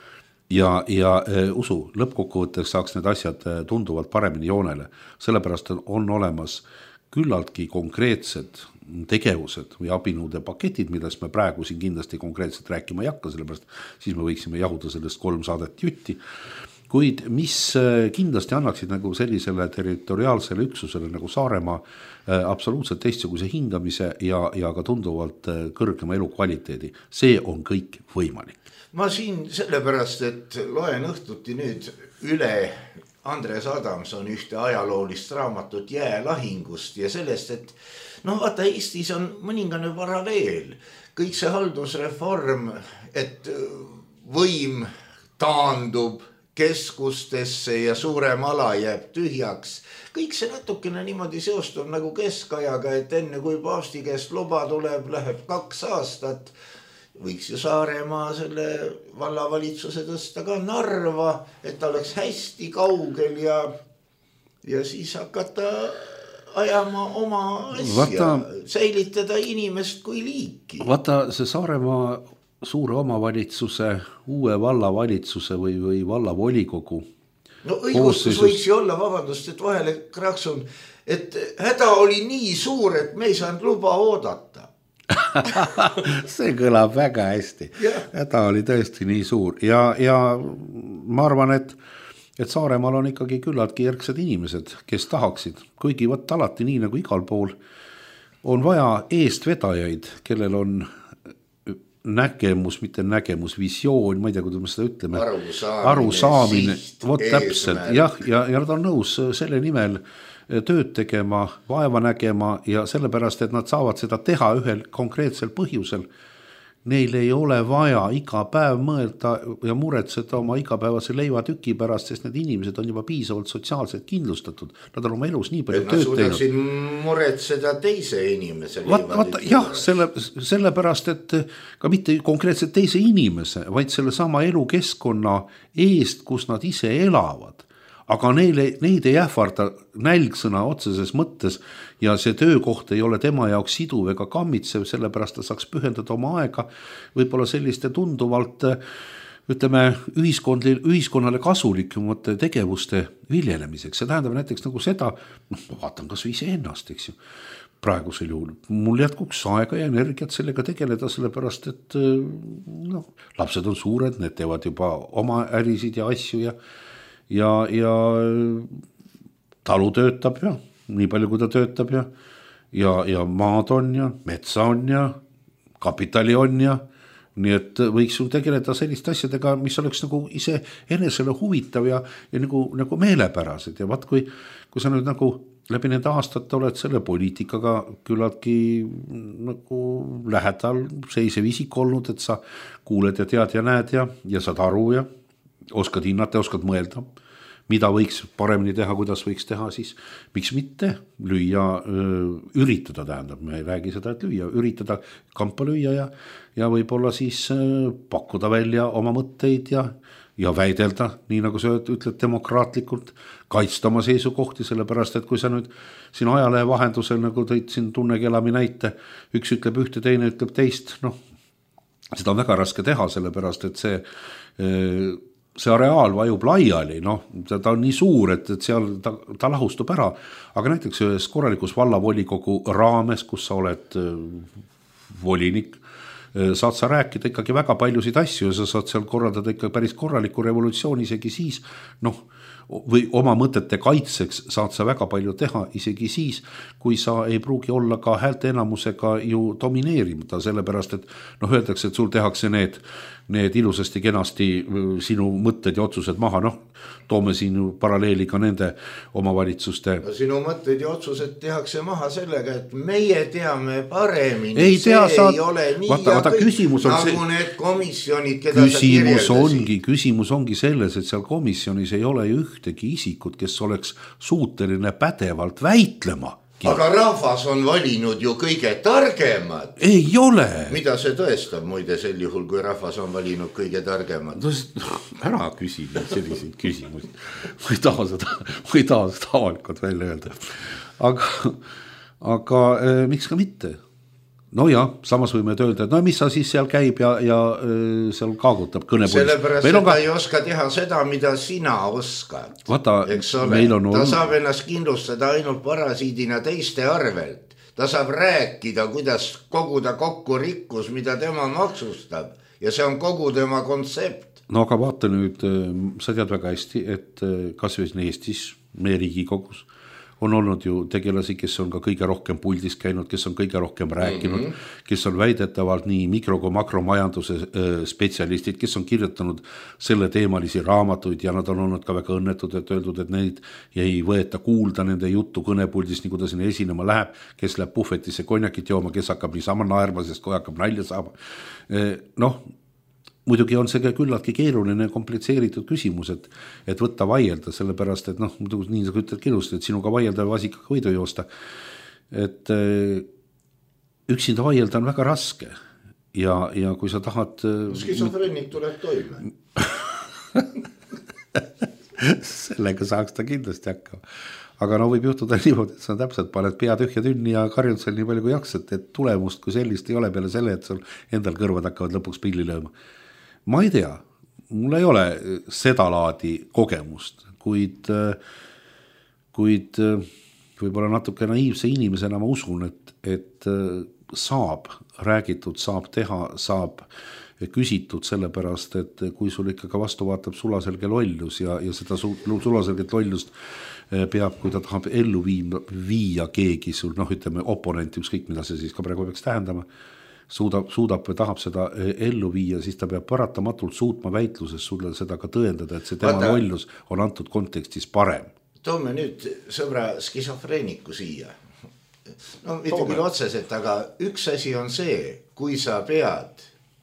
Ja usu, lõppkokkuvõtteks saaks need asjad tunduvalt paremini joonele. Sellepärast on olemas küllaltki konkreetsed tegevused või abinõude paketid, millest me praegu siin kindlasti konkreetselt rääkima ei hakka, sellepärast siis me võiksime jahuda sellest 3 saadet jutti. Kuid mis kindlasti annaksid nagu sellisele territoriaalsele üksusele nagu Saaremaa absoluutselt teistsuguse hingamise ja ka tunduvalt kõrgema elukvaliteedi. See on kõik võimalik. Ma siin sellepärast, et loen õhtuti nüüd üle Andres Adamson ühte ajaloolist raamatut Jäälahingust ja sellest, et vaata, Eestis on mõningane paralleel. Kõik see haldusreform, et võim taandub keskustesse ja suurem ala jääb tühjaks. Kõik see natukene niimoodi seostub nagu keskajaga, et enne kui paavsti käest luba tuleb, läheb 2 aastat. Võiks ju Saaremaa selle vallavalitsuse tõsta ka Narva, et ta oleks hästi kaugel ja siis hakata ajama oma asja, säilitada inimest kui liiki. Vaata, see Saaremaa suure omavalitsuse, uue vallavalitsuse või vallavolikogu. No õigustus võiks ju olla, vabandust, et vahele kraksun, et häda oli nii suur, et me ei saanud luba oodata. See kõlab väga hästi. Häda oli tõesti nii suur ja ma arvan, et Saaremaal on ikkagi küllaltki järgsed inimesed, kes tahaksid, kuigi võtta alati nii nagu igal pool, on vaja eestvedajaid, kellel on nägemus, mitte nägemus, visioon, ma ei tea, kuidas me seda ütleme, arusaamine, vot täpselt, ja nad on nõus selle nimel tööd tegema, vaeva nägema ja sellepärast, et nad saavad seda teha ühel konkreetsel põhjusel. Neil ei ole vaja iga päev mõelda ja muretseda oma igapäevase leivatüki pärast, sest need inimesed on juba piisavalt sotsiaalselt kindlustatud. Nad on oma elus nii palju tööd teinud. Nad suudaksid muretseda teise inimese leivatüki. Jah, sellepärast, et ka mitte konkreetselt teise inimese, vaid selle sama elukeskkonna eest, kus nad ise elavad. Aga neid ei ähvarda nälgsõna otseses mõttes ja see töökoht ei ole tema jaoks siduv ega kammitsev, sellepärast ta saaks pühendada oma aega võib-olla selliste tunduvalt, ütleme, ühiskonnale kasulikumate tegevuste viljelemiseks. See tähendab näiteks nagu seda, ma vaatan kas või iseennast, eks ju, praegusel juhul. Mul jätkuks aega ja energiat sellega tegeleda, sellepärast, et lapsed on suured, need teevad juba oma ärisid ja asju ja talu töötab ja nii palju kui ta töötab ja maad on ja metsa on ja kapitali on ja nii et võiks ju tegeleda selliste asjadega, mis oleks nagu ise enesele huvitav ja nagu meelepärased ja vaat kui sa nüüd nagu läbi nende aastate oled selle poliitikaga küllaltki nagu lähedal seisev isik olnud, et sa kuuled ja tead ja näed ja saad aru ja oskad hinnata ja oskad mõelda, mida võiks paremini teha, kuidas võiks teha, siis miks mitte lüüa, üritada tähendab, me ei räägi seda, et lüüa, üritada kampa lüüa ja võib-olla siis pakkuda välja oma mõtteid ja väidelda, nii nagu sa ütled demokraatlikult, kaitsta oma seisukohti, sellepärast, et kui sa nüüd siin ajalehe vahendusel, nagu tõid siin Tunnekelami näite, üks ütleb ühte, teine ütleb teist, seda on väga raske teha, sellepärast, et see areaal vajub laiali, ta on nii suur, et seal ta lahustub ära, aga näiteks ühes korralikus vallavolikogu raames, kus sa oled volinik, saad sa rääkida ikkagi väga paljusid asju ja sa saad seal korraldada ikka päris korraliku revolutsiooni isegi siis, või oma mõtete kaitseks saad sa väga palju teha, isegi siis, kui sa ei pruugi olla ka häälte enamusega ju domineerimata, sellepärast, et öeldakse, et sul tehakse need ilusasti kenasti sinu mõtted ja otsused maha, toome siin paralleeli ka nende omavalitsuste. Sinu mõtted ja otsused tehakse maha sellega, et meie teame paremini, ei ole nii vaata, küsimus on nagu need komisjonid, keda sa kirjeldasid. Küsimus ongi selles, et seal komisjonis ei ole ju ühtegi isikut, kes oleks suuteline pädevalt väitlema. Aga rahvas on valinud ju kõige targemad. Ei ole. Mida see tõestab muide sel juhul, kui rahvas on valinud kõige targemad? Ära küsida selliseid küsimusi. Ma ei taha seda avalikult välja öelda. Aga miks ka mitte? No jah, samas võime öelda, et mis sa siis seal käib ja seal kaagutab kõnepuldis. Sellepärast, et ta ei oska teha seda, mida sina oskad. Vaata, ta saab ennast kindlustada ainult parasiidina teiste arvelt. Ta saab rääkida, kuidas koguda kokku rikkus, mida tema maksustab. Ja see on kogu tema kontsept. No aga vaata nüüd, sa tead väga hästi, et kas või Eestis, meie Riigikogus, on olnud ju tegelasi, kes on ka kõige rohkem puldis käinud, kes on kõige rohkem rääkinud, kes on väidetavalt nii mikro- kui makromajanduse spetsialistid, kes on kirjutanud selle teemalisi raamatuid ja nad on olnud ka väga õnnetud, et öeldud, et neid ei võeta kuulda nende juttu kõnepuldis, nii kui ta sinna esinema läheb, kes läheb puhvetisse konjakit jooma, kes hakkab niisama naerma, sest kui hakkab nalja saama. Muidugi on see küllaltki keeruline ja komplitseeritud küsimus, et võtta vaielda, sellepärast, et nii sa ütled ilusti, et sinuga vaielda või vasikaga võidu joosta. Et üksinda vaielda on väga raske ja kui sa tahad... Skisofreenik tuleb toime. Sellega saaks ta kindlasti hakkama. Aga võib juhtuda niimoodi, et sa täpselt paned pea tühja tünni ja karjud seal nii palju kui jaksad, et tulemust kui sellist ei ole peale selle, et sul endal kõrvad hakkavad lõpuks pilli lööma. Ma ei tea, mul ei ole seda laadi kogemust, kuid võib-olla natuke naiivse inimesena ma usun, et saab räägitud, saab teha, saab küsitud sellepärast, et kui sul ikkagi vastu vaatab sulaselge lollus ja seda sulaselget lollust peab, kui ta tahab ellu viia keegi sul, ütleme oponenti, ükskõik mida see siis ka praegu peaks tähendama, suudab või tahab seda ellu viia, siis ta peab paratamatult suutma väitluses sulle seda ka tõendada, et see tema lollus on antud kontekstis parem. Toome nüüd sõbra skisofreeniku siia. Mitte küll otseselt, aga üks asi on see, kui sa pead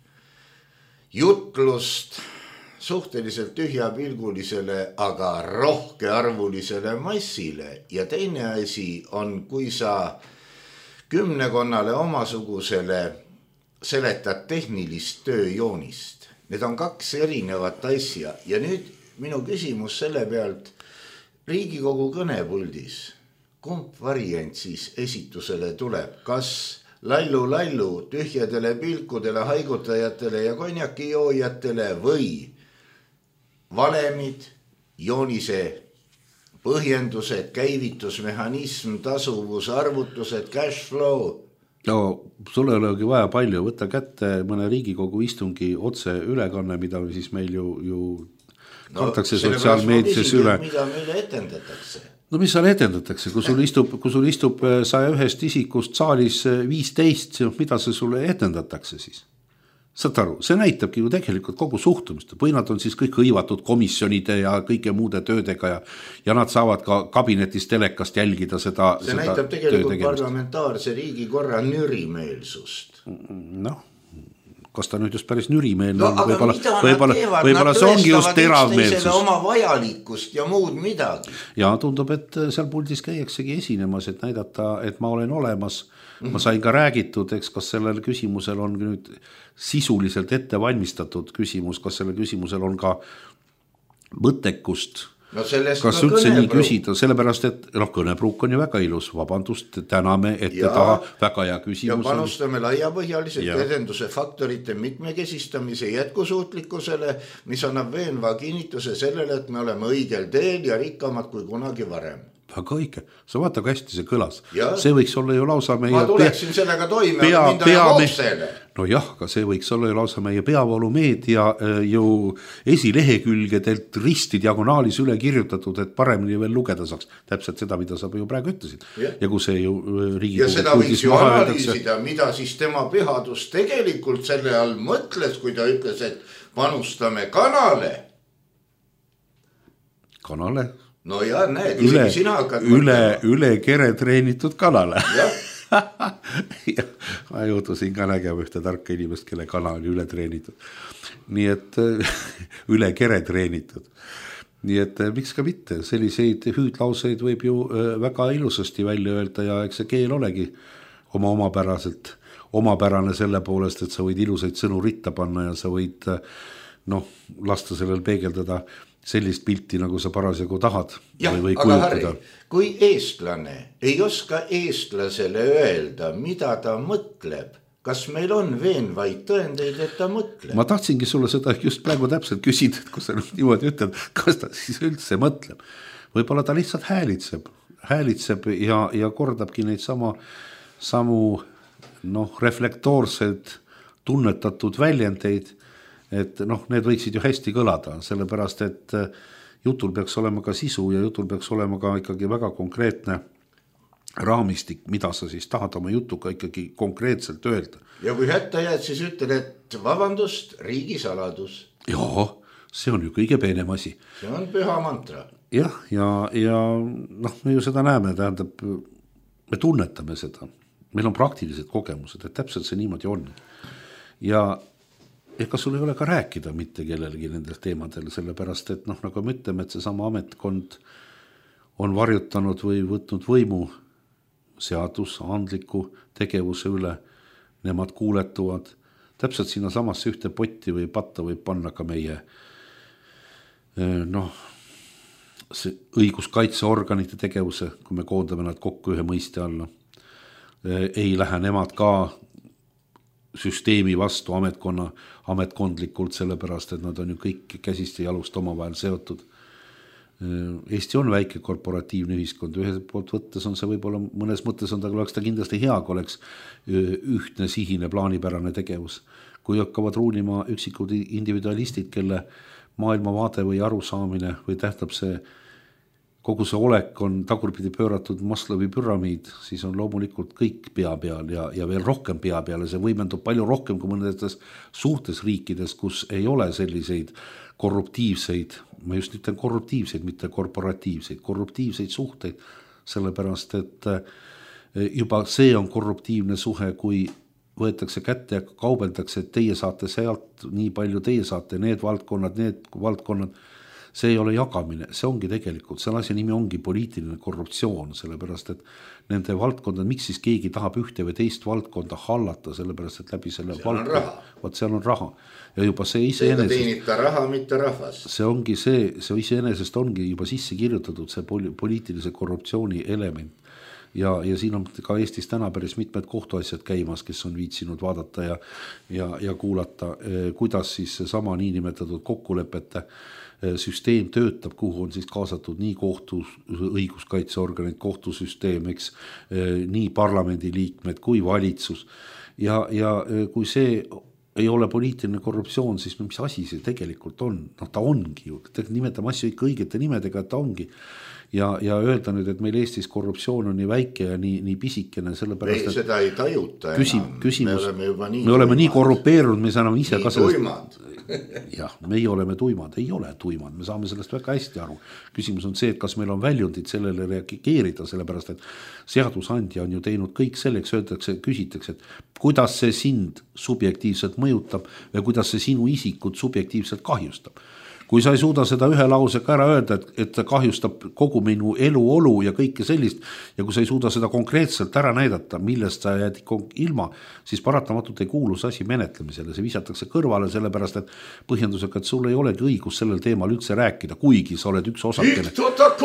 jutlust suhteliselt tühjapilgulisele, aga rohkearvulisele massile ja teine asi on, kui sa kümnekonnale omasugusele seletad tehnilist tööjoonist. Need on kaks erinevat asja ja nüüd minu küsimus selle pealt Riigikogu kõnepuldis. Kumb variant siis esitusele tuleb? Kas lallu tühjadele pilkudele, haigutajatele ja konjakijoojatele või valemid, joonise põhjendused, käivitusmehhanism, tasuvus, arvutused, cash flow? No, sul ei olegi vaja palju, võtta kätte mõne Riigikogu istungi otse ülekanne, mida siis meil ju kantakse sotsiaalmeedias üle. Mida meile etendatakse? No mis seal etendatakse, kui sul istub 101 isikust saalis 15, mida see sulle etendatakse siis? Saad aru, see näitabki ju tegelikult kogu suhtumist, või nad on siis kõik hõivatud komisjonide ja kõike muude töödega ja nad saavad ka kabinetis telekast jälgida seda. See näitab tegelikult parlamentaarse riigikorra nürimeelsust. Kas ta nüüd just päris nürimeelne on? Võib-olla see ongi just teravmeelsus. Oma vajalikkust ja muud midagi. Ja tundub, et seal puldis käiaksegi esinemas, et näidata, et ma olen olemas. Ma sain ka räägitud, kas sellel küsimusel on nüüd sisuliselt ette valmistatud küsimus, kas sellel küsimusel on ka mõttekust. Kas üldse nii küsida, sellepärast, et kõnepruuk on ju väga ilus, vabandust, täname ette taha, väga hea küsimus. Ja panustame laiapõhjaliselt edenduse faktorite mitmekesistamise jätkusuutlikkusele, mis annab veenva kinnituse sellele, et me oleme õigel teel ja rikkamad kui kunagi varem. Väga õige, sa vaata kui hästi see kõlas, Ja. see võiks olla ju lausa meie Ma tuleksin sellega toime, aga mind ajab otsele. no jah, aga see võiks olla ju lausa meie peavoolumeedia ju esilehekülgedelt risti diagonaalis üle kirjutatud, et paremini veel lugeda saaks täpselt seda, mida sa ju praegu ütlesid. Ja kui see ju ja seda võiks ju analüüsida, mida siis tema pühadus tegelikult selle all mõtles, kui ta ütles, et panustame kanale. No ja näed, sina hakkad üle kere treenitud kanale. Ma juhtusin ka nägema ühte tarka inimest, kelle kana oli üle treenitud. Nii et üle kere treenitud. Nii et miks ka mitte, selliseid hüüdlauseid võib ju väga ilusasti välja öelda ja eks see keel olegi omapärane selle poolest, et sa võid ilusaid sõnu ritta panna ja sa võid lasta sellel peegeldada sellist pilti, nagu sa parasjagu tahad. Jah, aga Harri, kui eestlane ei oska eestlasele öelda, mida ta mõtleb, kas meil on veenvaid tõendeid, et ta mõtleb? Ma tahtsingi sulle seda just praegu täpselt küsida, et kui sa niimoodi ütled, kas ta siis üldse mõtleb. Võib-olla ta lihtsalt häälitseb ja kordabki neid samu reflektoorseid tunnetatud väljendeid, et need võiksid ju hästi kõlada, sellepärast, et jutul peaks olema ka sisu ja jutul peaks olema ka ikkagi väga konkreetne raamistik, mida sa siis tahad oma jutuga ikkagi konkreetselt öelda. Ja kui hätta jääd, siis ütled, et vabandust, riigisaladus. Jaa, see on ju kõige peenem asi. See on püha mantra. Jah, ja me ju seda näeme, tähendab, me tunnetame seda. Meil on praktilised kogemused, et täpselt see niimoodi on. Ja ega sul ei ole ka rääkida mitte kellelegi nendel teemadel, sellepärast, et nagu me ütleme, et see sama ametkond on varjutanud või võtnud võimu seadusandliku tegevuse üle, nemad kuuletuvad. Täpselt sinna samasse ühte potti või patta võib panna ka meie see õiguskaitseorganite tegevuse, kui me koondame nad kokku ühe mõiste alla. Ei lähe nemad ka süsteemi vastu ametkondlikult, sellepärast, et nad on ju kõik käsist ja jalust omavahel seotud. Eesti on väike korporatiivne ühiskond, ühelt poolt võttes on see võib-olla mõnes mõttes oleks ta kindlasti hea, kui oleks ühtne sihine plaanipärane tegevus. Kui hakkavad ruunima üksikud individualistid, kelle maailmavaade või arusaamine või tähendab see kogu see olek on tagurpidi pööratud Maslowi püramiid, siis on loomulikult kõik pea peal ja veel rohkem pea peal ja see võimendub palju rohkem kui mõnedes suurtes riikides, kus ei ole selliseid korruptiivseid, ma just ütlen korruptiivseid, mitte korporatiivseid suhteid, sellepärast, et juba see on korruptiivne suhe, kui võetakse kätte ja kaubeldakse, et teie saate sealt nii palju, teie saate need valdkonnad, see ei ole jagamine, see ongi tegelikult, selle asja nimi ongi poliitiline korruptsioon, sellepärast, et nende valdkondad, miks siis keegi tahab ühte või teist valdkonda hallata, sellepärast, et läbi selle seal on raha. Ja juba see iseenesest... teenita raha, mitte rahvas. See ongi see iseenesest ongi juba sisse kirjutatud see poliitilise korruptsiooni element. Ja siin on ka Eestis täna päris mitmed kohtuasjad käimas, kes on viitsinud vaadata ja kuulata, kuidas siis sama niinimetatud kokkulepete süsteem töötab, kuhu on siis kaasatud nii õiguskaitseorganid, kohtusüsteem, nii parlamendiliikmed kui valitsus. Ja kui see ei ole poliitiline korruptsioon, siis mis asi see tegelikult on? Ta ongi ju, nimetame asju ikka õigete nimedega, et ta ongi. Ja öelda nüüd, et meil Eestis korruptsioon on nii väike ja nii pisikene, sellepärast, et seda ei tajuta enam. Me oleme nii korrupeerunud, me saame ise ka sellest... Jah, meie oleme tuimad, ei ole tuimad, me saame sellest väga hästi aru. Küsimus on see, et kas meil on väljundid sellele reageerida, sellepärast, et seadusandja on ju teinud kõik selleks, küsitakse, et kuidas see sind subjektiivselt mõjutab või kuidas see sinu isikut subjektiivselt kahjustab. Kui sa ei suuda seda ühe lausega ära öelda, et ta kahjustab kogu minu eluolu ja kõike sellist, ja kui sa ei suuda seda konkreetselt ära näidata, millest sa jääd ilma, siis paratamatult ei kuulu see asi menetlemisele, see visatakse kõrvale, sellepärast, et põhjendusega, et sul ei olegi õigus sellel teemal üldse rääkida, kuigi sa oled üks osakene.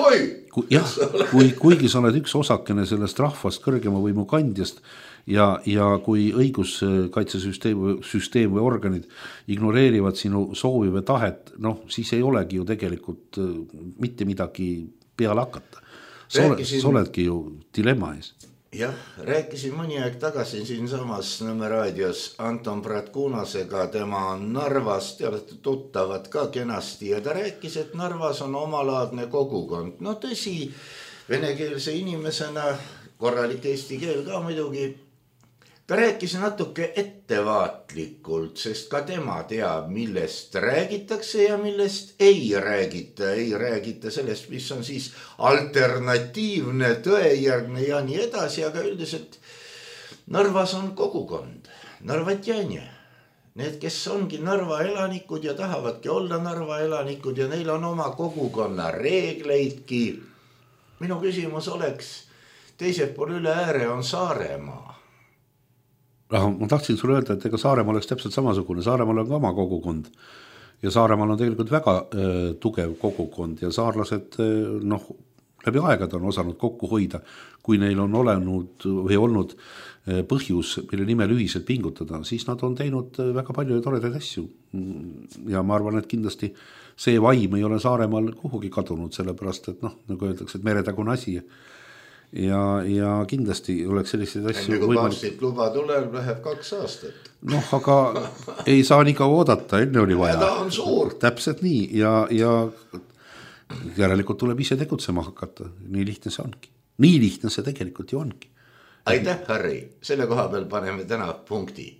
Kuigi sa oled üks osakene sellest rahvast kõrgema võimu kandjast, ja kui õiguskaitsesüsteem või organid ignoreerivad sinu soovi või tahet, siis ei olegi ju tegelikult mitte midagi peale hakata. sa oledki ju dilemma ees. Jah, rääkisin mõni aeg tagasi siin samas Nõmme raadios Anton Bratkunasega, tema on Narvast, te olete tuttavad ka kenasti ja ta rääkis, et Narvas on omalaadne kogukond. No tõsi, venekeelse inimesena, korralik eesti keel ka muidugi, ta rääkis natuke ettevaatlikult, sest ka tema teab, millest räägitakse ja millest ei räägita. Ei räägita sellest, mis on siis alternatiivne, tõejärgne ja nii edasi, aga üldiselt Narvas on kogukond, narvatjanje. Need, kes ongi Narva elanikud ja tahavadki olla Narva elanikud ja neil on oma kogukonna reegleidki. Minu küsimus oleks, teised pool üle ääre on Saaremaa. Ma tahtsin sulle öelda, et ega Saaremaal oleks täpselt samasugune. Saaremaal on ka oma kogukond ja Saaremaal on tegelikult väga tugev kogukond ja saarlased läbi aegade on osanud kokku hoida, kui neil on olnud põhjus, mille nimel ühiselt pingutada, siis nad on teinud väga palju toredaid asju. Ja ma arvan, et kindlasti see vaim ei ole Saaremaal kuhugi kadunud, sellepärast, et nagu öeldakse, et meretagune asi. Ja kindlasti oleks selliseid asju enne kui paavstist luba tuleb, läheb 2 aastat. Aga ei saa nii kaua oodata, enne oli vaja. Ja ta on suur. Täpselt nii ja järelikult tuleb ise tegutsema hakata. Nii lihtne see ongi. Nii lihtne see tegelikult ju ongi. Aitäh, Harri. Selle koha peal paneme täna punkti.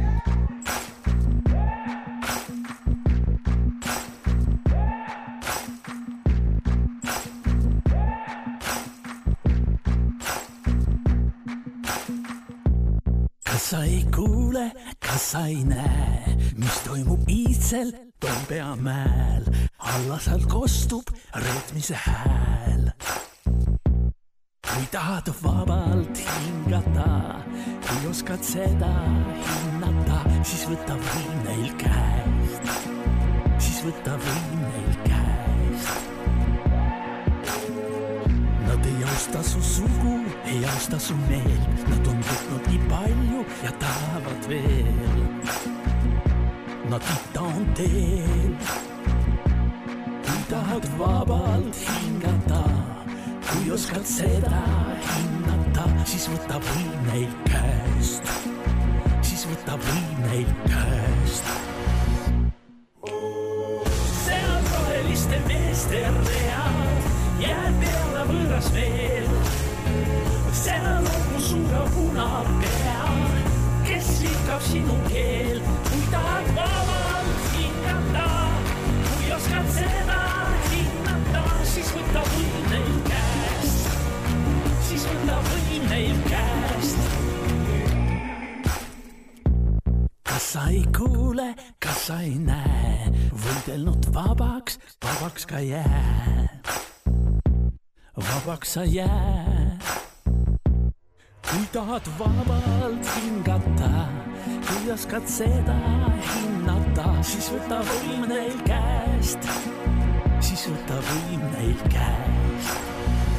Kas sa ei kuule, kas sa ei näe, mis toimub iitsel Toompea mäel. Alla sealt kostub reetmise hääl. Kui tahad vabalt hingata, kui oskad seda hinnata, siis võta võim neil käest. Siis võta võim neil käest. Nad ei austa su sugu, ei austa su meel. Nad on võtnud nii palju ja tahavad veel. Nad ita on teel. Kui tahad vabalt hingata, kui oskad seda hinnata, siis võta võim neil käest. Siis võta võim neil käest. Seal roheliste meeste read jääb peale võõras veel. Seal on mu suure punapea, kes viikab sinu keel. Kui tahad vabalt hingata, kui oskad seda hinnata, siis võta võim neil käest. Siis võta võim neil käest. Kas sa ei kuule, kas sa ei näe, võidelnud vabaks, vabaks ka jää. Vabaks sa jää. Kui tahad vabalt hingata, kui oskad seda hinnata, siis võta võim neil käest. Siis võta võim neil käest.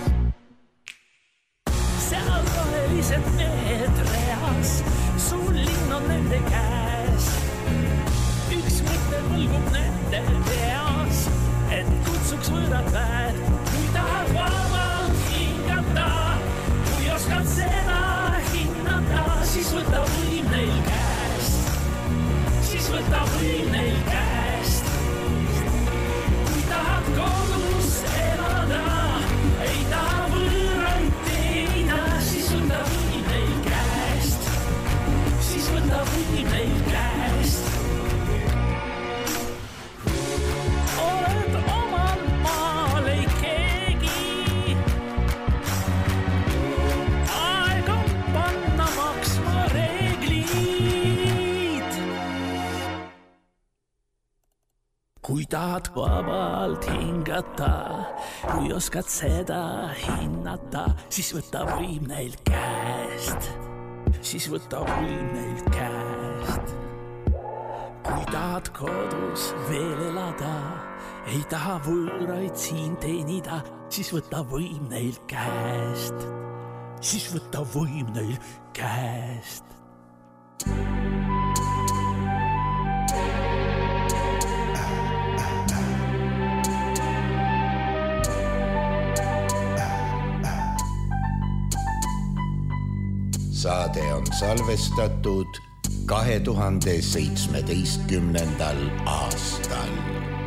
Seal rohelised mehed reas, sul linn on nende käes. Üks mõte võlgub nende peas, et kutsuks võõrad väed. Kui tahad vabalt hingata, kui oskad seda hinnata, siis võta võim neil käest. Siis võta võim neil käest. Kui tahad kodus elada, ei taha võõraid teenida, siis võta võim neil käest. Siis võta võim neil käest. Oled omal maal ei keegi, aeg on panna maksma reeglid. Kui tahad vabalt hingata, kui oskad seda hinnata, siis võta võim neil käest. Siis võta võim neil käest. Kui tahad kodus veel elada, ei taha võõraid siin teenida, siis võta võim neil käest. Siis võta võim neil käest. saade on salvestatud 2017. aastal.